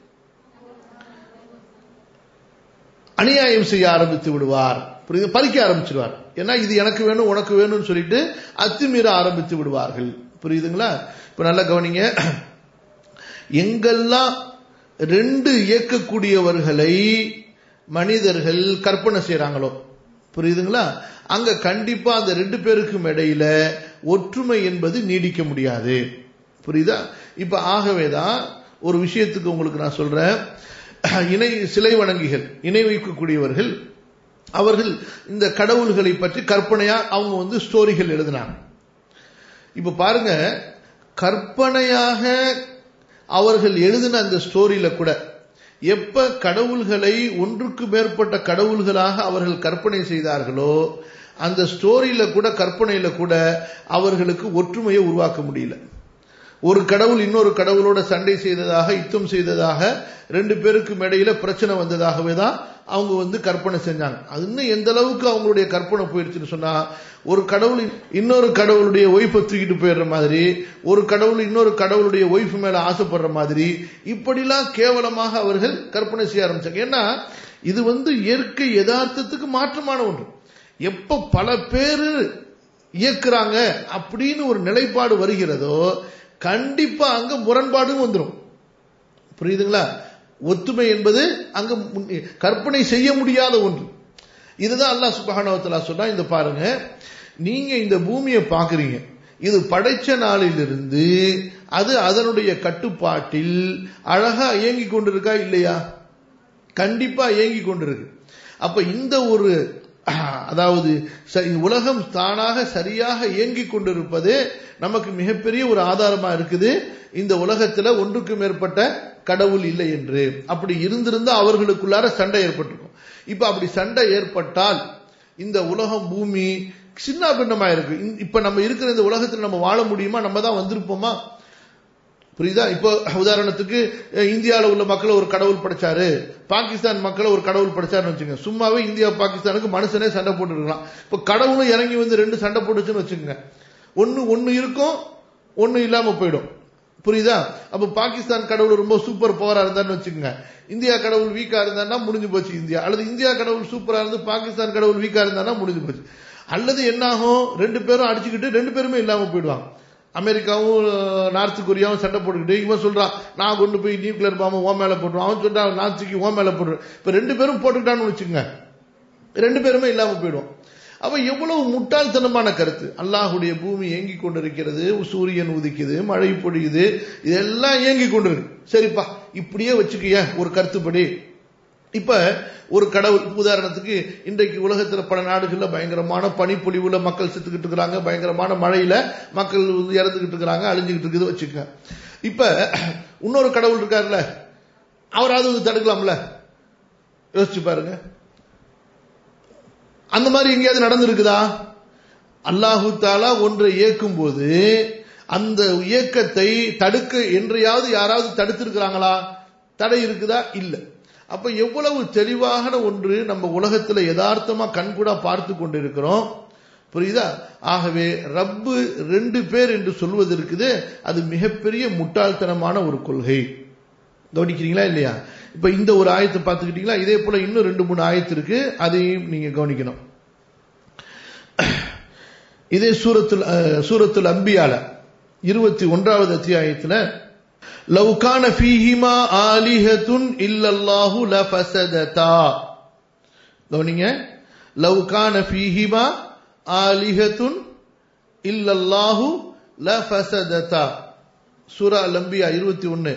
அநியாயம் செய்ய ஆரம்பித்து விடுவார், பறிக்க ஆரம்பிச்சிடுவார். ஏன்னா இது எனக்கு வேணும் உனக்கு வேணும்னு சொல்லிட்டு அத்துமீற ஆரம்பித்து விடுவார்கள். புரியுதுங்களா? இப்ப நல்லா கவனிங்க. எங்கெல்லாம் ரெண்டு இயக்கக்கூடியவர்களை மனிதர்கள் கற்பனை செய்யறாங்களோ, புரியுதுங்களா, அங்க கண்டிப்பா அந்த ரெண்டு பேருக்கும் இடையில ஒற்றுமை என்பது நீடிக்க முடியாது. புரியுதா? இப்ப ஆகவேதான் ஒரு விஷயத்துக்கு உங்களுக்கு நான் சொல்றேன், இணை சிலை வணங்கிகள், இணை வைக்கக்கூடியவர்கள், அவர்கள் இந்த கடவுள்களை பற்றி கற்பனையா அவங்க வந்து ஸ்டோரிகள் எழுதினாங்க. இப்ப பாருங்க, கற்பனையாக அவர்கள் எழுதின அந்த ஸ்டோரியில கூட எப்ப கடவுள்களை ஒன்றுக்கு மேற்பட்ட கடவுள்களாக அவர்கள் கற்பனை செய்தார்களோ, அந்த ஸ்டோரியில கூட கற்பனையில கூட அவர்களுக்கு ஒற்றுமையை உருவாக்க முடியல. ஒரு கடவுள் இன்னொரு கடவுளோட சண்டை செய்ததாக, யுத்தம் செய்ததாக, ரெண்டு பேருக்கும் இடையில பிரச்சனை வந்ததாகவே தான் அவங்க வந்து கற்பனை செஞ்சாங்க. அது இன்னும் எந்த அளவுக்கு அவங்களுடைய கற்பனை போயிருச்சுன்னு சொன்னா, ஒரு கடவுள் இன்னொரு கடவுளுடைய ஒய்ஃபை தூக்கிட்டு போயிடுற மாதிரி, ஒரு கடவுள் இன்னொரு கடவுளுடைய ஒய்ஃப் மேல ஆசைப்படுற மாதிரி, இப்படிலாம் கேவலமாக அவர்கள் கற்பனை செய்ய ஆரம்பிச்சாங்க. ஏன்னா இது வந்து இயற்கை யதார்த்தத்துக்கு மாற்றமான ஒன்று. எப்ப பல பேரு இயக்குறாங்க அப்படின்னு ஒரு நிலைப்பாடு வருகிறதோ, கண்டிப்பா அங்க முரண்பாடும் வந்துடும். புரியுதுங்களா? ஒத்துமை என்பது அங்க கற்பனை செய்ய முடியாத ஒன்று. இதுதான் அல்லாஹ் சுப்ஹானஹு வ தஆலா சொன்னா, இந்த பாருங்க, நீங்க இந்த பூமியை பாக்குறீங்க, இது படைச்ச நாளிலிருந்து அது அதனுடைய கட்டுப்பாட்டில் அழகா இயங்கி கொண்டிருக்கா இல்லையா? கண்டிப்பா இயங்கி கொண்டிருக்கு. அப்ப இந்த ஒரு, அதாவது உலகம் தானாக சரியாக இயங்கிக் கொண்டிருப்பது நமக்கு மிகப்பெரிய ஒரு ஆதாரமா இருக்குது. இந்த உலகத்துல ஒன்றுக்கு மேற்பட்ட கடவுள் இல்லை என்று. அப்படி இருந்திருந்தா அவர்களுக்குள்ளார சண்டை ஏற்பட்டிருக்கும். இப்ப அப்படி சண்டை ஏற்பட்டால் இந்த உலகம் பூமி சின்ன பின்னமா இருக்கு. இப்ப நம்ம இருக்கிற இந்த உலகத்தில் நம்ம வாழ முடியுமா? நம்ம தான் வந்திருப்போமா? புரியுதா? இப்போ உதாரணத்துக்கு இந்தியாவில் உள்ள மக்களை ஒரு கடவுள் படைச்சாரு, பாகிஸ்தான் மக்களை ஒரு கடவுள் படைச்சாருன்னு வச்சுங்க. சும்மாவே இந்தியா பாகிஸ்தானுக்கு மனுஷனே சண்டை போட்டு இருக்கலாம். இப்ப கடவுளும் இறங்கி வந்து ரெண்டு சண்டை போட்டுச்சுன்னு வச்சுக்கோங்க, ஒன்னு ஒன்னு இருக்கும், ஒன்னு இல்லாம போயிடும். புரியுதா? அப்ப பாகிஸ்தான் கடவுள் ரொம்ப சூப்பர் பவரா இருந்தான்னு வச்சுக்கோங்க, இந்தியா கடவுள் வீக்கா இருந்தான்னா முடிஞ்சு போச்சு இந்தியா. அல்லது இந்தியா கடவுள் சூப்பரா இருந்து பாகிஸ்தான் கடவுள் வீக்கா இருந்தானா முடிஞ்சு போச்சு. அல்லது என்னாகும், ரெண்டு பேரும் அடிச்சுக்கிட்டு ரெண்டு பேருமே இல்லாம போயிடுவாங்க. அமெரிக்காவும் நார்த் கொரியாவும் சண்டை போட்டுக்கிட்டு, இவன் சொல்றான் நான் கொண்டு போய் நியூக்ளியர் பாம்பு ஓ மேல போட்டுருவான், அவன் சொல்றான் நான் தூக்கி ஓ மேல போட்டுருவேன். இப்ப ரெண்டு பேரும் போட்டுக்கிட்டான்னு வச்சுக்கோங்க, ரெண்டு பேருமே இல்லாம போயிடும். அப்ப எவ்வளவு முட்டாள்தனமான கருத்து. அல்லாஹுடைய பூமி இயங்கி கொண்டிருக்கிறது, சூரியன் உதிக்குது, மழை பொழியுது, இதெல்லாம் இயங்கி கொண்டிருக்கு. சரிப்பா, இப்படியே வச்சுக்கிய ஒரு கருத்துப்படி. இப்ப ஒரு கடவுள், உதாரணத்துக்கு இன்றைக்கு உலகத்துல பல நாடுகள்ல பயங்கரமான பனிப்பொழிவுல மக்கள் செத்துக்கிட்டு இருக்கிறாங்க, பயங்கரமான மழையில மக்கள் இறந்துகிட்டு இருக்கிறாங்க, அழிஞ்சுக்கிட்டு இருக்குது வச்சுக்க. இப்ப இன்னொரு கடவுள் இருக்காருல்ல, அவராவது வந்து தடுக்கலாம்ல? யோசிச்சு பாருங்க. அந்த மாதிரி எங்கேயாவது நடந்திருக்குதா? அல்லாஹு தஆலா ஒன்றை இயக்கும் போது அந்த இயக்கத்தை தடுக்க என்றையாவது யாராவது தடுத்திருக்கிறாங்களா? தடை இருக்குதா? இல்ல. அப்ப எவ்வளவு தெளிவான ஒன்று நம்ம உலகத்துல யதார்த்தமா கண்கூடா பார்த்து கொண்டிருக்கிறோம். புரியுதா? ஆகவே ரப்பு ரெண்டு பேர் என்று சொல்வது இருக்குது, அது மிகப்பெரிய முட்டாள்தனமான ஒரு கொள்கை. கவனிக்கிறீங்களா இல்லையா? இப்ப இந்த ஒரு ஆயத்தை பார்த்துக்கிட்டீங்களா? இதே போல இன்னும் ரெண்டு மூணு ஆயத்து இருக்கு, அதையும் நீங்க கவனிக்கணும். இதே சூரத்துல் சூரத்துல் அம்பியால இருபத்தி ஒன்றாவது அத்தியாயத்துல, லவ் கான ஃபீஹிமா ஆலிஹத்துன் இல்லல்லாஹு லஃபஸததா. கவனிங்க, லவ் கான ஃபீஹிமா ஆலிஹத்துன் இல்லல்லாஹு லஃபஸததா. சூரா அல் அம்பியா இருபத்தி ஒன்று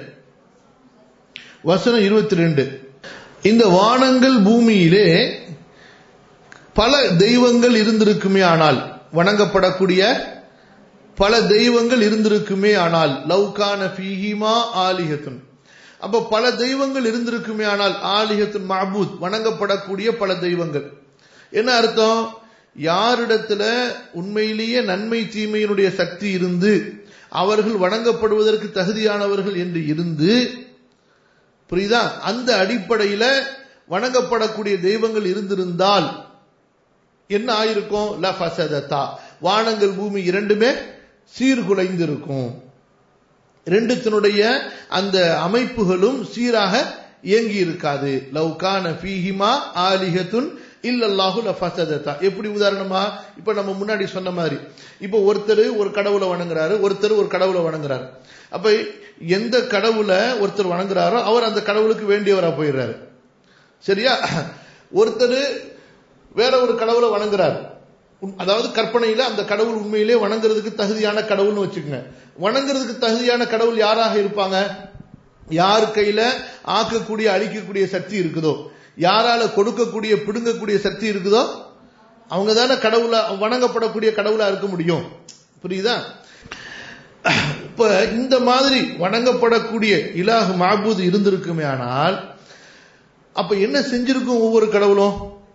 வசனம் இருபத்தி ரெண்டு. இந்த வானங்கள் பூமியிலே பல தெய்வங்கள் இருந்திருக்குமே ஆனால், வணங்கப்படக்கூடிய பல தெய்வங்கள் இருந்திருக்குமே ஆனால், லவ்கான ஃபீஹிமா ஆலிஹத்துன், அப்ப பல தெய்வங்கள் இருந்திருக்குமே ஆனால், ஆலிஹத்துன் மஅபூத், வணங்கப்படக்கூடிய பல தெய்வங்கள். என்ன அர்த்தம்? யாரிடத்துல உண்மையிலேயே நன்மை தீமையினுடைய சக்தி இருந்து அவர்கள் வணங்கப்படுவதற்கு தகுதியானவர்கள் என்று இருந்து, புரியுதா, அந்த அடிப்படையில வணங்கப்படக்கூடிய தெய்வங்கள் இருந்திருந்தால் என்ன ஆயிருக்கும்? ல ஃபஸததா, வானங்கள் பூமி இரண்டுமே சீர்குலைந்திருக்கும். ரெண்டுத்தினுடைய அந்த அமைப்புகளும் சீராக இயங்கி இருக்காது. லவ்கான ஃபீஹிமா ஆலிஹத்துன் இல்லல்லாஹு லஃபஸததா. எப்படி உதாரணமா, இப்ப நம்ம முன்னாடி சொன்ன மாதிரி, இப்ப ஒருத்தர் ஒரு கடவுளை வணங்குறாரு, ஒருத்தர் ஒரு கடவுளை வணங்குறாரு. அப்ப எந்த கடவுளை ஒருத்தர் வணங்குறாரோ அவர் அந்த கடவுளுக்கு வேண்டியவரா போயிடுறாரு. சரியா? ஒருத்தர் வேற ஒரு கடவுளை வணங்குறாரு, அதாவது கற்பனையில அந்த கடவுள் உண்மையிலே வணங்குறதுக்கு தகுதியான கடவுள்னு வச்சுக்கோங்க. வணங்குறதுக்கு தகுதியான கடவுள் யாராக இருப்பாங்க? யார் கையில ஆக்கக்கூடிய அழிக்கக்கூடிய சக்தி இருக்குதோ, யாரால கொடுக்கக்கூடிய பிடுங்கக்கூடிய சக்தி இருக்குதோ, அவங்க தானே கடவுளா, வணங்கப்படக்கூடிய கடவுளா இருக்க முடியும். புரியுதா? இப்ப இந்த மாதிரி வணங்கப்படக்கூடிய இலாஹ் மஅபூத் இருந்திருக்குமே ஆனால், அப்ப என்ன செஞ்சிருக்கும் ஒவ்வொரு கடவுளும்?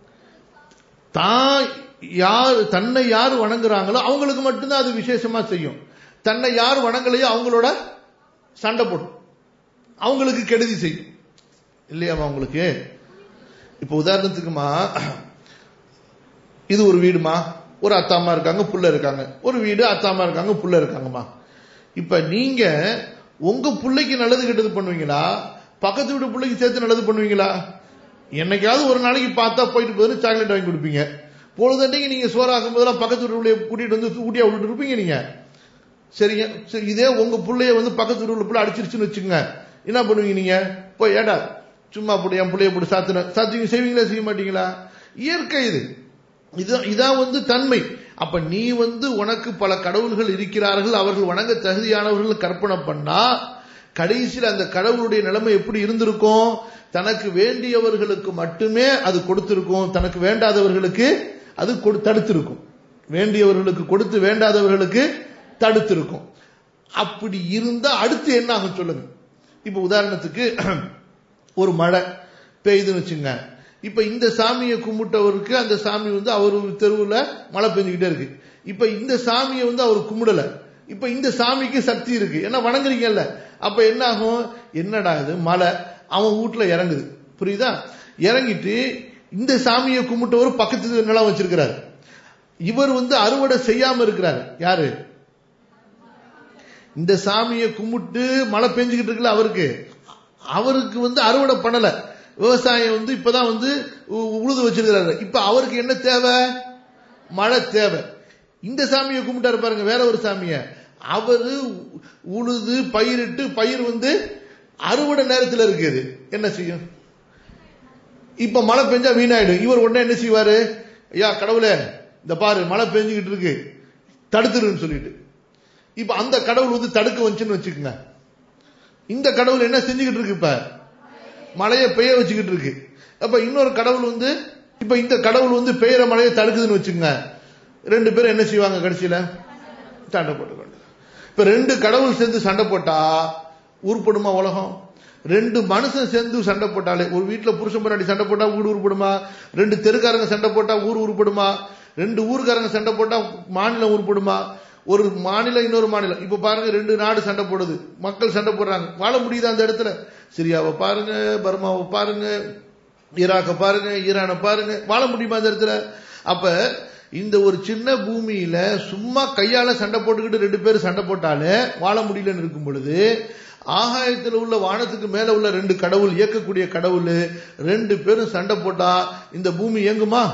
தான் யார் தன்னை யார் வணங்குறாங்களோ அவங்களுக்கு மட்டும்தான் அது விசேஷமா செய்யும். தன்னை யார் வணங்கலையோ அவங்களோட சண்டை போடும், அவங்களுக்கு கெடுதி செய்யும். இல்லையாமா உங்களுக்கு? இப்ப உதாரணத்துக்குமா, இது ஒரு வீடுமா, ஒரு அத்தாமா இருக்காங்க, புள்ள இருக்காங்க. ஒரு வீடு, அத்தாமா இருக்காங்க, புள்ள இருக்காங்கம்மா. இப்ப நீங்க உங்க பிள்ளைக்கு நல்லது கெட்டது பண்ணுவீங்களா, பக்கத்து வீட்டு பிள்ளைக்கு சேர்த்து நல்லது பண்ணுவீங்களா? என்னைக்காவது ஒரு நாளைக்கு பார்த்தா போயிட்டு போது சாக்லேட் வாங்கி கொடுப்பீங்க. பொழுதண்டைக்கு நீங்க சோறாக்கும் போதெல்லாம் பக்கத்து வீட்டு கூட்டிட்டு வந்து ஊட்டியா விட்டுட்டு இருப்பீங்க நீங்க. சரிங்க, சரி, இதே உங்க பிள்ளைய வந்து பக்கத்து வீட்டு பிள்ளை அடிச்சிருச்சுன்னு வச்சுங்க, என்ன பண்ணுவீங்க நீங்க? போய் ஏடா சும்மா போட்டு என் பிள்ளைய போட்டு சாத்துன சாத்துவீங்க, செய்வீங்களா செய்ய மாட்டீங்களா? இயற்கை இது, இதான் வந்து தன்மை. அப்ப நீ வந்து உனக்கு பல கடவுள்கள் இருக்கிறார்கள், அவர்கள் வணங்க தகுதியானவர்கள் கற்பனை பண்ணா கடைசியில் அந்த கடவுளுடைய நிலைமை எப்படி இருந்திருக்கும்? தனக்கு வேண்டியவர்களுக்கு மட்டுமே அது கொடுத்திருக்கும், தனக்கு வேண்டாதவர்களுக்கு அது தடுத்திருக்கும். வேண்டியவர்களுக்கு கொடுத்து வேண்டாதவர்களுக்கு தடுத்திருக்கும். அப்படி இருந்தா அடுத்து என்ன ஆகும் சொல்லுங்க. இப்ப உதாரணத்துக்கு ஒரு மழை பெய்யுதுன்னு வச்சுங்க. இப்ப இந்த சாமியை கும்பிட்டவருக்கு அந்த சாமி வந்து அவரு தெருவுல மழை பெஞ்சுக்கிட்டே இருக்கு. இப்ப இந்த சாமியை வந்து அவர் கும்பிடல, இப்ப இந்த சாமிக்கு சக்தி இருக்கு, என்ன வணங்குறீங்கல்ல. அப்ப என்ன ஆகும்? என்னடா இது மழை அவன் வீட்டுல இறங்குது, புரியுதா? இறங்கிட்டு இந்த சாமியை கும்பிட்டவர் பக்கத்து நிலம் வச்சிருக்கிறார், இவர் வந்து அறுவடை செய்யாம இருக்கிறார். யாரு? இந்த சாமியை கும்பிட்டு மழை பெஞ்சுக்கிட்டு இருக்குல்ல அவருக்கு, அவருக்கு வந்து அறுவடை பண்ணல, விவசாயம் வந்து இப்பதான் வந்து உழுது வச்சிருக்கிறாரு. இப்ப அவருக்கு என்ன தேவை? மழை தேவை. இந்த சாமியை கும்பிட்டாரு பாருங்க, வேற ஒரு சாமிய, அவரு உழுது பயிரிட்டு பயிர் வந்து அறுவடை நேரத்தில் இருக்குது, என்ன செய்யும்? இப்ப மழை பெஞ்சா வீணாயிடும். இவர் உடனே என்ன செய்வாரு? ஐயா கடவுளே இந்த பாரு மழை பெஞ்சுக்கிட்டு இருக்கு தடுத்துருன்னு சொல்லிட்டு, இப்ப அந்த கடவுள் வந்து தடுக்க வந்துச்சுன்னு வச்சுக்கோங்க. இந்த கடவுள் என்ன செஞ்சுக்கிட்டு இருக்கு? இப்ப மழையை பெய்ய வச்சுக்கிட்டு இருக்கு. அப்ப இன்னொரு கடவுள் வந்து இப்ப இந்த கடவுள் வந்து பெய்யற மழையை தடுக்குதுன்னு வச்சுக்கோங்க. ரெண்டு பேரும் என்ன செய்வாங்க? கடைசியில சண்டை போட்டுக்கொண்டு. இப்ப ரெண்டு கடவுள் சேர்ந்து சண்டை போட்டா உருப்படுமா உலகம்? ரெண்டு மனுஷன் சேர்ந்து சண்டை போட்டாலே, ஒரு வீட்டுல புருஷன் பொண்டாட்டி சண்டை போட்டா வீடு உருப்படுமா? ரெண்டு தெருக்காரங்க சண்டை போட்டா ஊர் உருப்படுமா? ரெண்டு ஊருக்காரங்க சண்டை போட்டா மாநிலம் உருப்படுமா? ஒரு மாநிலம் இன்னொரு மாநிலம், இப்ப பாருங்க ரெண்டு நாடு சண்டை போடுது, மக்கள் சண்டை போடுறாங்க, வாழ முடியுது அந்த இடத்துல? சிரியாவை பாருங்க, பர்மாவை பாருங்க, ஈராக்கை பாருங்க, ஈரானை பாருங்க, வாழ முடியுமா அந்த இடத்துல? அப்ப இந்த ஒரு சின்ன பூமியில சும்மா கையால சண்டை போட்டுக்கிட்டு ரெண்டு பேரும் சண்டை போட்டாலே வாழ முடியலன்னு இருக்கும் பொழுது, ஆகாயத்தில் உள்ள வானத்துக்கு மேல உள்ள ரெண்டு கடவுள், இயக்கக்கூடிய கடவுள், ரெண்டு பேரும் சண்டை போட்டா இந்த பூமி இயங்குமா?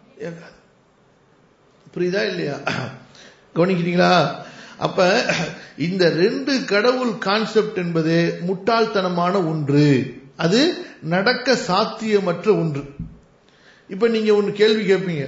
புரியுதா இல்லையா? கவனிக்கிறீங்களா? அப்ப இந்த ரெண்டு கடவுள் கான்செப்ட் என்பது முட்டாள்தனமான ஒன்று, அது நடக்க சாத்தியமற்ற ஒன்று. இப்ப நீங்க ஒன்னு கேள்வி கேட்பீங்க,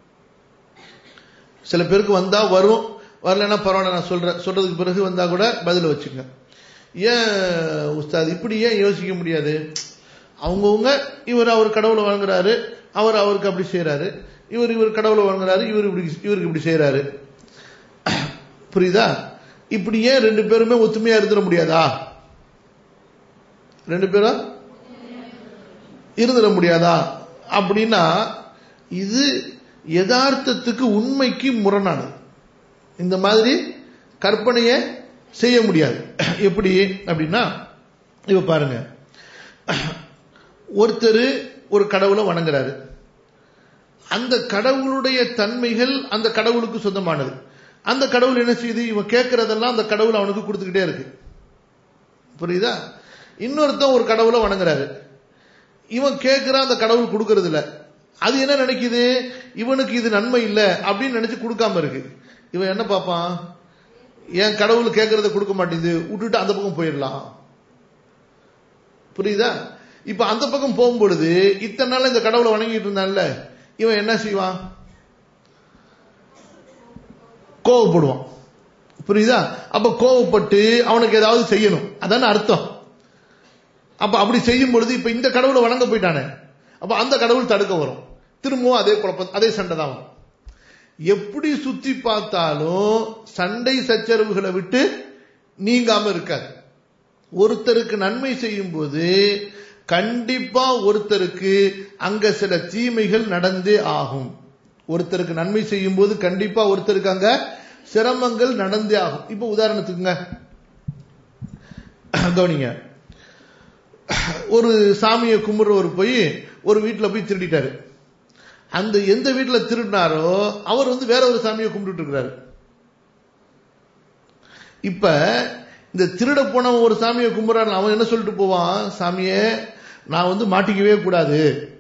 சில பேருக்கு வந்தா வரும், வரலன்னா பரவாயில்ல நான் சொல்றேன், சொல்றதுக்கு பிறகு வந்தா கூட பதில வச்சுங்க. ஏன் உஸ்தாத் இப்படி ஏன் யோசிக்க முடியாது? அவங்கவுங்க இவர் அவர் கடவுளை வழங்குறாரு, அவர் அவருக்கு அப்படி செய்யறாரு, இவர் இவர் கடவுளை வணங்குறாரு, இவர் இப்படி இவருக்கு இப்படி செய்யறாரு. புரியுதா? இப்படி ஏன் ரெண்டு பேருமே ஒத்துமையா இருந்துட முடியாதா? ரெண்டு பேரும் இருந்துட முடியாதா அப்படின்னா இது யதார்த்தத்துக்கு உண்மைக்கு முரணானது. இந்த மாதிரி கற்பனையை செய்ய முடியாது. எப்படி அப்படின்னா இப்ப பாருங்க, ஒருத்தர் ஒரு கடவுளை வணங்குறாரு. அந்த கடவுளுடைய தன்மைகள் அந்த கடவுளுக்கு சொந்தமானது. அந்த கடவுள் என்ன செய்யுது? இவன் கேட்கறதெல்லாம் அந்த கடவுள் அவனுக்கு கொடுத்துக்கிட்டே இருக்கு. புரியுதா? இன்னொருத்தன் ஒரு கடவுளை வணங்குறாரு. இவன் கேட்கிற அந்த கடவுள் கொடுக்கறது இல்ல. அது என்ன நினைக்குது? இவனுக்கு இது நன்மை இல்லை அப்படின்னு நினைச்சு கொடுக்காம இருக்கு. இவன் என்ன பார்ப்பான்? என் கடவுள் கேட்கறத கொடுக்க மாட்டேங்குது, விட்டுட்டு அந்த பக்கம் போயிடலாம். புரியுதா? இப்ப அந்த பக்கம் போகும்பொழுது இத்தனை நாள் இந்த கடவுளை வணங்கிட்டு இருந்தான்ல, இவன் என்ன செய்வான்? கோவப்படுவான். புரியுதா? அப்ப கோவப்பட்டு அவனுக்கு ஏதாவது செய்யணும், அதான அர்த்தம். அப்ப அப்படி செய்யும் பொழுது இப்ப இந்த கடவுளை வணங்க போயிட்டானே, அப்ப அந்த கடவுள் தடுக்க வரும். திரும்பவும் அதே குழப்பம், அதே சண்டை தான் வரும். எப்படி சுத்தி பார்த்தாலும் சண்டை சச்சரவுகளை விட்டு நீங்காம இருக்காது. ஒருத்தருக்கு நன்மை செய்யும் போது கண்டிப்பா ஒருத்தருக்கு அங்க சில தீமைகள் நடந்தே ஆகும். ஒருத்தருக்கு நன்மை செய்யும் போது கண்டிப்பா ஒருத்தருக்கு அங்க சிரமங்கள் நடந்தே ஆகும். இப்ப உதாரணத்துக்குங்க கவனிங்க, ஒரு சாமியை கும்பிடுறவர் போய் ஒரு வீட்டுல போய் திருடிட்டாரு. அந்த எந்த வீட்டுல திருடினாரோ அவர் வந்து வேற ஒரு சாமியை கும்பிட்டு இருக்கிறாரு. இப்ப இந்த திருட போனவன் ஒரு சாமியை கும்பிடுறாரு, அவன் என்ன சொல்லிட்டு போவான்? சாமியே, நான் வந்து மாட்டிக்கவே கூடாது,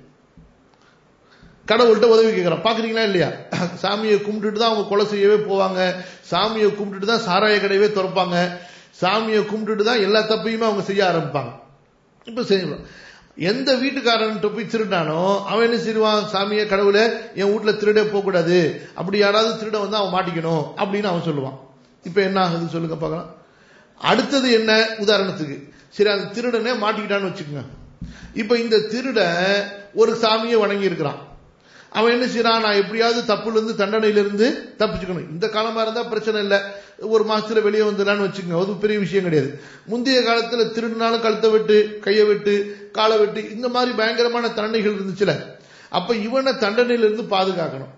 கடவுள்கிட்ட உதவி கேட்கிறான். பாக்குறீங்களா இல்லையா? சாமியை கும்பிட்டுட்டு தான் அவங்க கொலை செய்யவே போவாங்க, சாமியை கும்பிட்டுட்டு தான் சாராய கடையவே திறப்பாங்க, சாமியை கும்பிட்டுட்டு தான் எல்லா தப்பையுமே அவங்க செய்ய ஆரம்பிப்பாங்க. இப்ப செய்யலாம். எந்த வீட்டுக்காரன்ட்ட போய் திருடானோ அவன் என்ன செய்வான்? சாமியை, கடவுளை, என் வீட்டுல திருட போக கூடாது, அப்படி யாராவது திருட வந்து அவன் மாட்டிக்கணும் அப்படின்னு அவன் சொல்லுவான். இப்ப என்ன ஆகுது சொல்லுங்க பார்க்கலாம். அடுத்தது என்ன? உதாரணத்துக்கு சரி, அந்த திருடனே மாட்டிக்கிட்டான்னு வச்சுக்கோங்க. இப்ப இந்த திருட ஒரு சாமியை வணங்கி இருக்கிறான். அவன் என்ன செய்யறான்? நான் எப்படியாவது தப்புல இருந்து தண்டனையிலிருந்து தப்பிச்சுக்கணும். இந்த காலமா இருந்தா பிரச்சனை இல்லை, ஒரு மாசத்துல வெளியே வந்துடலான்னு வச்சுக்கோங்க, அது பெரிய விஷயம் கிடையாது. முந்தைய காலத்துல திருடினாலும் கழுத்தை வெட்டு, கையை வெட்டு, காலை வெட்டு, இந்த மாதிரி பயங்கரமான தண்டனைகள் இருந்துச்சுல. அப்ப இவனை தண்டனையிலிருந்து பாதுகாக்கணும்.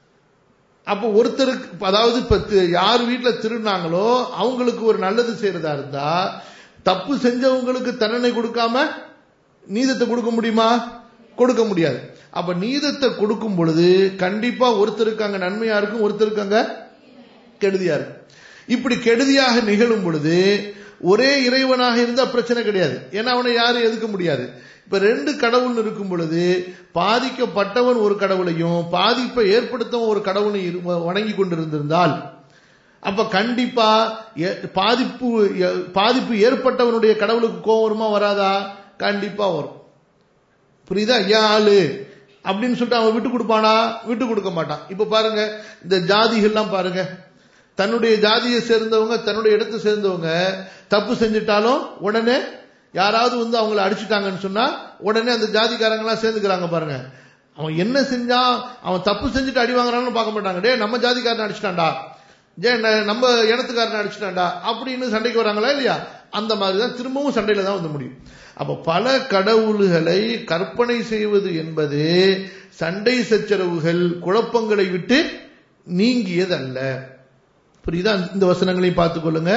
அப்ப ஒருத்தருக்கு, அதாவது இப்ப யார் வீட்டுல திருடினாங்களோ அவங்களுக்கு ஒரு நல்லது செய்யறதா இருந்தா தப்பு செஞ்சவங்களுக்கு தண்டனை கொடுக்காம நீதத்தை கொடுக்க முடியுமா? கொடுக்க முடியாது. அப்ப நீதத்தை கொடுக்கும் பொழுது கண்டிப்பா ஒருத்தருக்கு அங்க நன்மையா இருக்கும், ஒருத்தருக்கு அங்க கெடுதியா இருக்கும். இப்படி கெடுதியாக நிகழும் பொழுது ஒரே இறைவனாக இருந்தா பிரச்சனை கிடையாது, ஏன்னா அவனை யாரும் எதுக்க முடியாது. இப்ப ரெண்டு கடவுள் இருக்கும் பொழுது பாதிக்கப்பட்டவன் ஒரு கடவுளையும் பாதிப்பை ஏற்படுத்தவன் ஒரு கடவுளையும் வணங்கி கொண்டிருந்திருந்தால் அப்ப கண்டிப்பா பாதிப்பு பாதிப்பு ஏற்பட்டவனுடைய கடவுளுக்கு கோபம் வருமா வராதா? கண்டிப்பா வரும். புரியுதா? யாழு அப்படின்னு சொல்லிட்டு அவன் விட்டு கொடுப்பானா? விட்டு கொடுக்க மாட்டான். இப்ப பாருங்க, இந்த ஜாதிகள்லாம் பாருங்க, தன்னுடைய ஜாதியை சேர்ந்தவங்க, தன்னுடைய இடத்தை சேர்ந்தவங்க தப்பு செஞ்சுட்டாலும் உடனே யாராவது வந்து அவங்களை அடிச்சுட்டாங்கன்னு சொன்னா உடனே அந்த ஜாதிக்காரங்களாம் சேர்ந்துக்கிறாங்க. பாருங்க, அவன் என்ன செஞ்சான்? அவன் தப்பு செஞ்சுட்டு அடி வாங்குறான்னு பார்க்க மாட்டாங்க. டே, நம்ம ஜாதிக்காரன் அடிச்சுட்டான்டா, ஜே நம்ம இனத்துக்காரன் அடிச்சுட்டான்டா அப்படின்னு சண்டைக்கு வராங்களா இல்லையா? அந்த மாதிரிதான் திரும்பவும் சண்டையில தான் வந்து முடியும். அப்ப பல கடவுள்களை கற்பனை செய்வது என்பது சண்டை சச்சரவுகள் குழப்பங்களை விட்டு நீங்கியதல்ல. புரியுதா? இந்த வசனங்களையும் பார்த்துக் கொள்ளுங்க.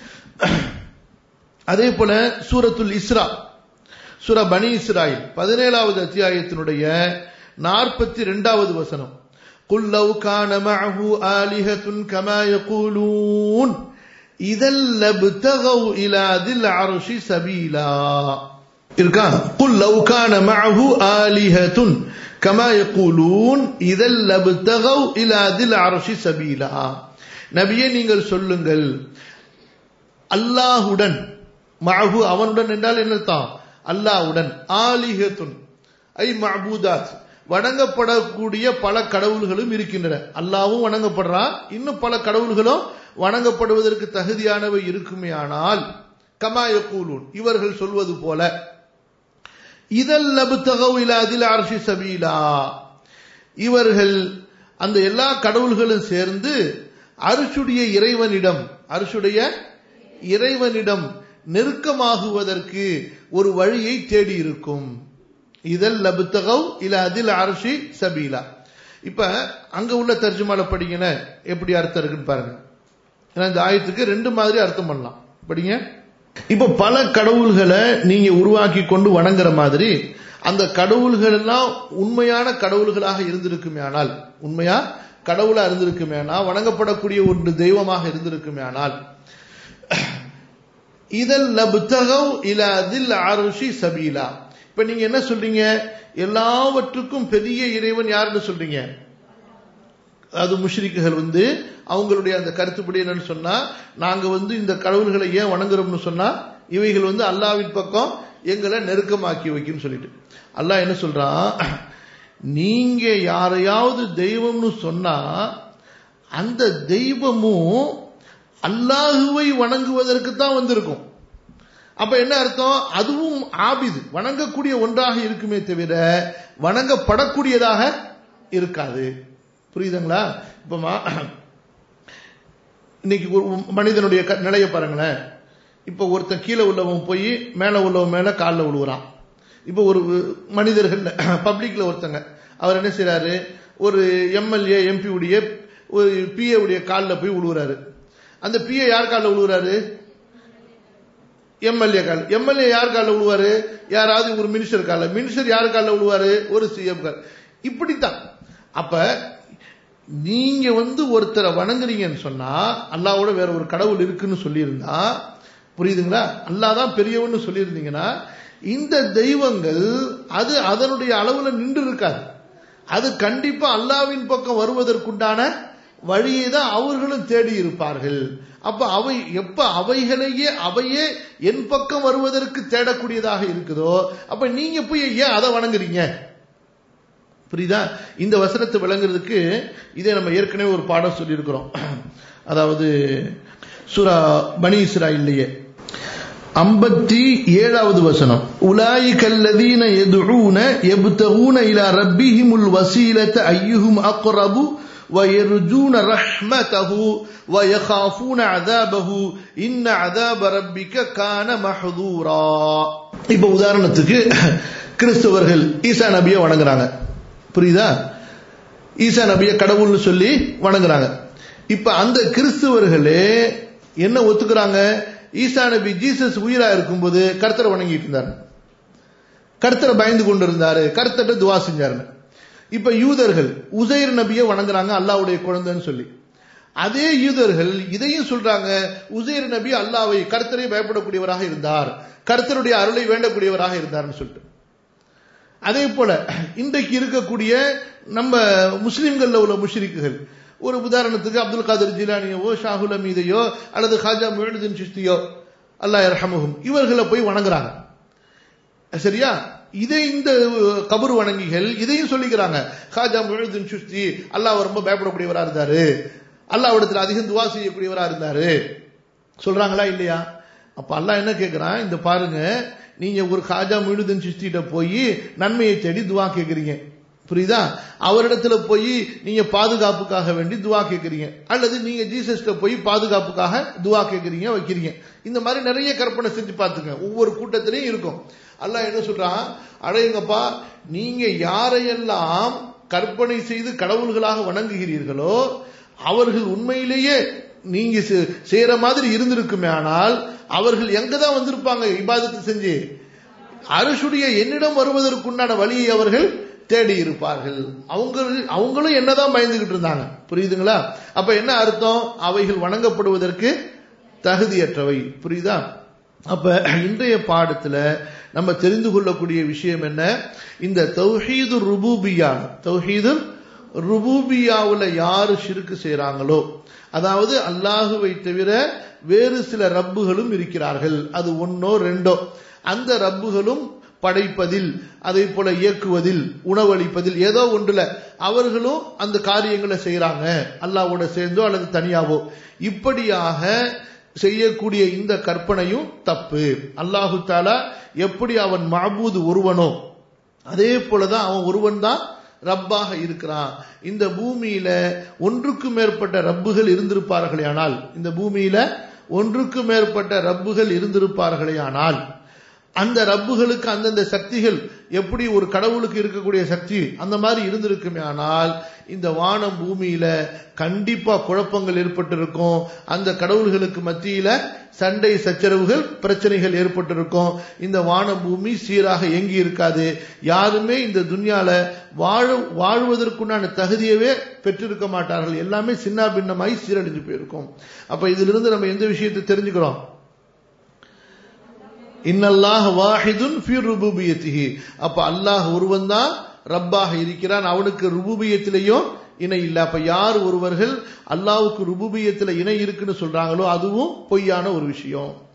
அதே போல சூரத்துல் இஸ்ரா, சூரா பனி இஸ்ராயில் பதினேழாவது அத்தியாயத்தினுடைய நாற்பத்தி இரண்டாவது வசனம், குல் லவ் கான மஅஹு ஆலிஹத்துன் கமா யகூலூன் இதல் லப்தகவ் இலா தில் அர்ஷி சபீலா இருக்கா? குல் லவ் கான மஅஹு ஆலிஹத்துன் கமா யகூலூன் இதல் லப்தகவ் இலா தில் அர்ஷி சபீலா. நபியே, நீங்கள் சொல்லுங்கள், அல்லாஹுடன், மஅஹு அவனுடன் என்றால் என்னதான்? அல்லாஹுடன், ஆலிஹத்துன் ஐ மஅபூதாத் வணங்கப்படக்கூடிய பல கடவுள்களும் இருக்கின்றன. அல்லாஹ்வும் வணங்கப்படுறான், இன்னும் பல கடவுள்களும் வணங்கப்படுவதற்கு தகுதியானவை இருக்குமே. ஆனால் கமா யகூலூன் இவர்கள் சொல்வது போல, இதல் லப்தகவ் இலா தில் அர்ஷி சபீலா இவர்கள் அந்த எல்லா கடவுள்களும் சேர்ந்து அர்ஷுடைய இறைவனிடம் அர்ஷுடைய இறைவனிடம் நெருக்கமாகுவதற்கு ஒரு வழியை தேடி இருக்கும். இதல் லபுத்தகவ் இல அதில் அர்ஷி சபீலா. இப்ப அங்க உள்ள தர்ஜுமால படிங்க எப்படி அர்த்தம் இருக்குன்னு பாருங்க. இந்த ஆயத்துக்கு ரெண்டு மாதிரி அர்த்தம் பண்ணலாம். படிங்க. இப்ப பல கடவுள்களை நீங்க உருவாக்கி கொண்டு வணங்குற மாதிரி அந்த கடவுள்கள் எல்லாம் உண்மையான கடவுள்களாக இருந்திருக்குமே ஆனால், உண்மையா கடவுளா இருந்திருக்குமே ஆனால், வணங்கப்படக்கூடிய ஒரு தெய்வமாக இருந்திருக்குமே ஆனால், இதல் லபுத்தகவ் இல அதில் அர்ஷி சபீலா. இப்ப நீங்க என்ன சொல்றீங்க? எல்லாவற்றுக்கும் பெரிய இறைவன் யாருன்னு சொல்றீங்க? அது முஷ்ரிக்குகள் வந்து அவங்களுடைய அந்த கருத்துப்படி என்னன்னு சொன்னா, நாங்க வந்து இந்த கடவுள்களை ஏன் வணங்குறோம்னு சொன்னா இவைகள் வந்து அல்லாஹ்வின் பக்கம் எங்களை நெருக்கமாக்கி வைக்குன்னு சொல்லிட்டு அல்லாஹ் என்ன சொல்றான், நீங்க யாரையாவது தெய்வம்னு சொன்னா அந்த தெய்வமும் அல்லாஹுவை வணங்குவதற்கு தான் வந்திருக்கும். அப்ப என்ன அர்த்தம்? அதுவும் ஆபிது வணங்கக்கூடிய ஒன்றாக இருக்குமே தவிர வணங்கப்படக்கூடியதாக இருக்காது. புரியுதுங்களா? இப்ப இன்னைக்கு மனிதனுடைய நிலைய பாருங்களேன். இப்ப ஒருத்தன் கீழே உள்ளவன் போய் மேல உள்ளவன் மேல காலில் விழுவுறான். இப்ப ஒரு மனிதர்கள் பப்ளிக்ல ஒருத்தங்க அவர் என்ன செய்யறாரு, ஒரு எம்எல்ஏ எம்பி உடைய ஒரு பிஏ உடைய காலில் போய் விழுவுறாரு. அந்த பிஏ யார் காலில் விழுவுறாரு? எம்எல்ஏ கால். எம்எல்ஏ யார் காலில் விழுவாரு? யாராவது ஒரு மினிஸ்டர் காலில். மினிஸ்டர் யார் காலில் விழுவாரு? ஒரு சிஎம் கால். இப்படித்தான். அப்ப நீங்க வந்து ஒருத்தரை வணங்குறீங்கன்னு சொன்னா அல்லாவோட வேற ஒரு கடவுள் இருக்குன்னு சொல்லியிருந்தா, புரியுதுங்களா, அல்லாஹ் தான் பெரியவன்னு சொல்லியிருந்தீங்கன்னா இந்த தெய்வங்கள் அது அதனுடைய அளவுல நின்று இருக்காது. அது கண்டிப்பா அல்லாஹ்வின் பக்கம் வருவதற்குண்டான வழியை தான் அவர்களும் தேடி இருப்பார்கள். அப்ப அவை எப்ப அவைகளையே அவையே என் பக்கம் வருவதற்கு தேடக்கூடியதாக இருக்குதோ அப்ப நீங்க போய் ஏன் அதை வணங்குறீங்க? புரியுதா? இந்த வசனத்தை விளங்குறதுக்கு இதே நம்ம ஏற்கனவே ஒரு பாடம் சொல்லி இருக்கிறோம். அதாவது சூரா பனி இஸ்ராயில்லையே ஐம்பத்தி ஏழாவது வசனம், உலாயிகல்லதீன யதுஊன யப்தகூன இலா ரப்பிஹிமுல் வஸீலத அய்யுஹும் அக்ரபு وَيَرْجُونَ رَحْمَتَهُ وَيَخَافُونَ عَذَابَهُ إِنَّ عَذَابَ رَبِّكَ كَانَ مَحْذُورًا. இப்ப உதாரணத்துக்கு கிறிஸ்தவர்கள் ஈசா நபியை வணங்குறாங்க. புரியுதா? ஈசா நபியை கடவுள்னு சொல்லி வணங்குறாங்க. இப்ப அந்த கிறிஸ்தவர்களே என்ன ஒத்துக்கிறாங்க? ஈசா நபி ஜீசஸ் உயிரா இருக்கும்போது கர்த்தரை வணங்கிட்டு இருந்தாரு, கர்த்தரை பயந்து கொண்டு இருந்தாரு, கர்த்தரை துவா செஞ்சாரு. இப்ப யூதர்கள் உசைர் நபியை வணங்குறாங்க அல்லாஹ்வுடைய குழந்தைன்னு சொல்லி. அதே யூதர்கள் இதையும் சொல்றாங்க, உசைர் நபி அல்லாஹ்வை கர்த்தரை பயப்படக்கூடியவராக இருந்தார், கர்த்தருடைய அருளை வேண்டக்கூடியவராக இருந்தார்னு சொல்லிட்டு. அதே போல இன்றைக்கு இருக்கக்கூடிய நம்ம முஸ்லிம்கள்ல உள்ள முஷ்ரிக்குகள், ஒரு உதாரணத்துக்கு அப்துல் காதர் ஜிலானியோ ஷாஹுல் அமீதையோ அல்லது ஹாஜா முஹிதுddin சிஸ்தியோ அல்லாஹ் யர்ஹமுஹும் இவர்களை போய் வணங்குறாங்க. சரியா? இதை இந்த கபர் வணங்கிகள் இதையும் சொல்லிக்கிறாங்க, ஹாஜா முஹிதுddin சிஸ்தி அல்லாஹ் ரொம்ப பயப்படக்கூடியவரா இருந்தாரு, அல்லாஹ்விடத்தில் அதிகம் துவா செய்யக்கூடியவரா இருந்தாரு சொல்றாங்களா இல்லையா? அப்ப அல்லாஹ் என்ன கேட்கிறான், இந்த பாருங்க, நீங்க ஒரு ஹாஜா முஹிதுddin சிஸ்திட்ட போய் நன்மையை தேடி துவா கேட்கிறீங்க. புரியுதா? அவரிடத்துல போய் நீங்க பாதுகாப்புக்காக வேண்டி துவா கேட்கறீங்க, அல்லது நீங்க ஜீசஸ்ட போய் பாதுகாப்புக்காக துவா கேட்கறீங்க வைக்கிறீங்க. இந்த மாதிரி நிறைய கற்பனை செஞ்சு பார்த்துங்க, ஒவ்வொரு கூட்டத்திலையும் இருக்கும். அல்லாஹ் என்ன சொல்றான், அடையுங்கப்பா, நீங்க யாரையெல்லாம் கற்பனை செய்து கடவுள்களாக வணங்குகிறீர்களோ அவர்கள் உண்மையிலேயே நீங்க செய்யற மாதிரி இருந்திருக்குமே, ஆனால் அவர்கள் எங்கதான் வந்திருப்பாங்க இபாதத்து செஞ்சு? அர்ஷுடைய என்னிடம் வருவதற்குண்டான வழியை அவர்கள் தேடி இருப்பார்கள். அவங்க அவங்களும் என்னதான் பயந்துகிட்டு இருந்தாங்க. புரியுதுங்களா? அப்ப என்ன அர்த்தம்? அவைகள் வணங்கப்படுவதற்கு தகுதியற்றவை. புரியுதா? அப்ப இன்றைய பாடத்துல நம்ம தெரிந்து கொள்ளக்கூடிய விஷயம் என்ன, இந்த தௌஹீது ருபூபியா, தௌஹீது ருபூபியாவுல யாரு ஷிர்க் செய்றாங்களோ, அதாவது அல்லாஹுவை தவிர வேறு சில ரப்புகளும் இருக்கிறார்கள், அது ஒன்னோ ரெண்டோ, அந்த ரப்புகளும் படைப்பதில் அதே போல இயக்குவதில் உணவளிப்பதில் ஏதோ ஒன்றுல அவர்களும் அந்த காரியங்களை செய்யறாங்க, அல்லாஹ்வோட சேர்ந்தோ அல்லது தனியாவோ. இப்படியாக செய்யக்கூடிய இந்த கற்பனையும் தப்பு. அல்லாஹு தஆலா எப்படி அவன் மஅபூது ஒருவனோ அதே போலதான் அவன் ஒருவன் தான் ரப்பாக இருக்கிறான். இந்த பூமியில ஒன்றுக்கு மேற்பட்ட ரப்புகள் இருந்திருப்பார்களே ஆனால் இந்த பூமியில ஒன்றுக்கு மேற்பட்ட ரப்புகள் இருந்திருப்பார்களே ஆனால் அந்த ரப்புகளுக்கு அந்தந்த சக்திகள் எப்படி ஒரு கடவுளுக்கு இருக்கக்கூடிய சக்தி அந்த மாதிரி இருந்திருக்குமே ஆனால் இந்த வானம் பூமியில கண்டிப்பா குழப்பங்கள் ஏற்பட்டிருக்கும். அந்த கடவுள்களுக்கு மத்தியில சண்டை சச்சரவுகள் பிரச்சனைகள் ஏற்பட்டிருக்கும். இந்த வானம் பூமி சீராக இயங்கி இருக்காது. யாருமே இந்த துன்யால வாழ வாழ்வதற்குண்டான தகுதியவே பெற்றிருக்க மாட்டார்கள். எல்லாமே சின்ன பின்னமாய் சீரழிஞ்சு போயிருக்கும். அப்ப இதிலிருந்து நம்ம எந்த விஷயத்தை தெரிஞ்சுக்கிறோம்? இன்னல்லாஹ் வாஹிதுன் ஃபி ருபூபியத்திஹி. அப்ப அல்லாஹ் ஒருவன் தான் ரப்பாக இருக்கிறான். அவனுக்கு ருபூபியத்திலேயும் இணை இல்லை. அப்ப யார் ஒருவர்கள் அல்லாஹ்வுக்கு ருபூபியத்துல இணை இருக்குன்னு சொல்றாங்களோ அதுவும் பொய்யான ஒரு விஷயம்.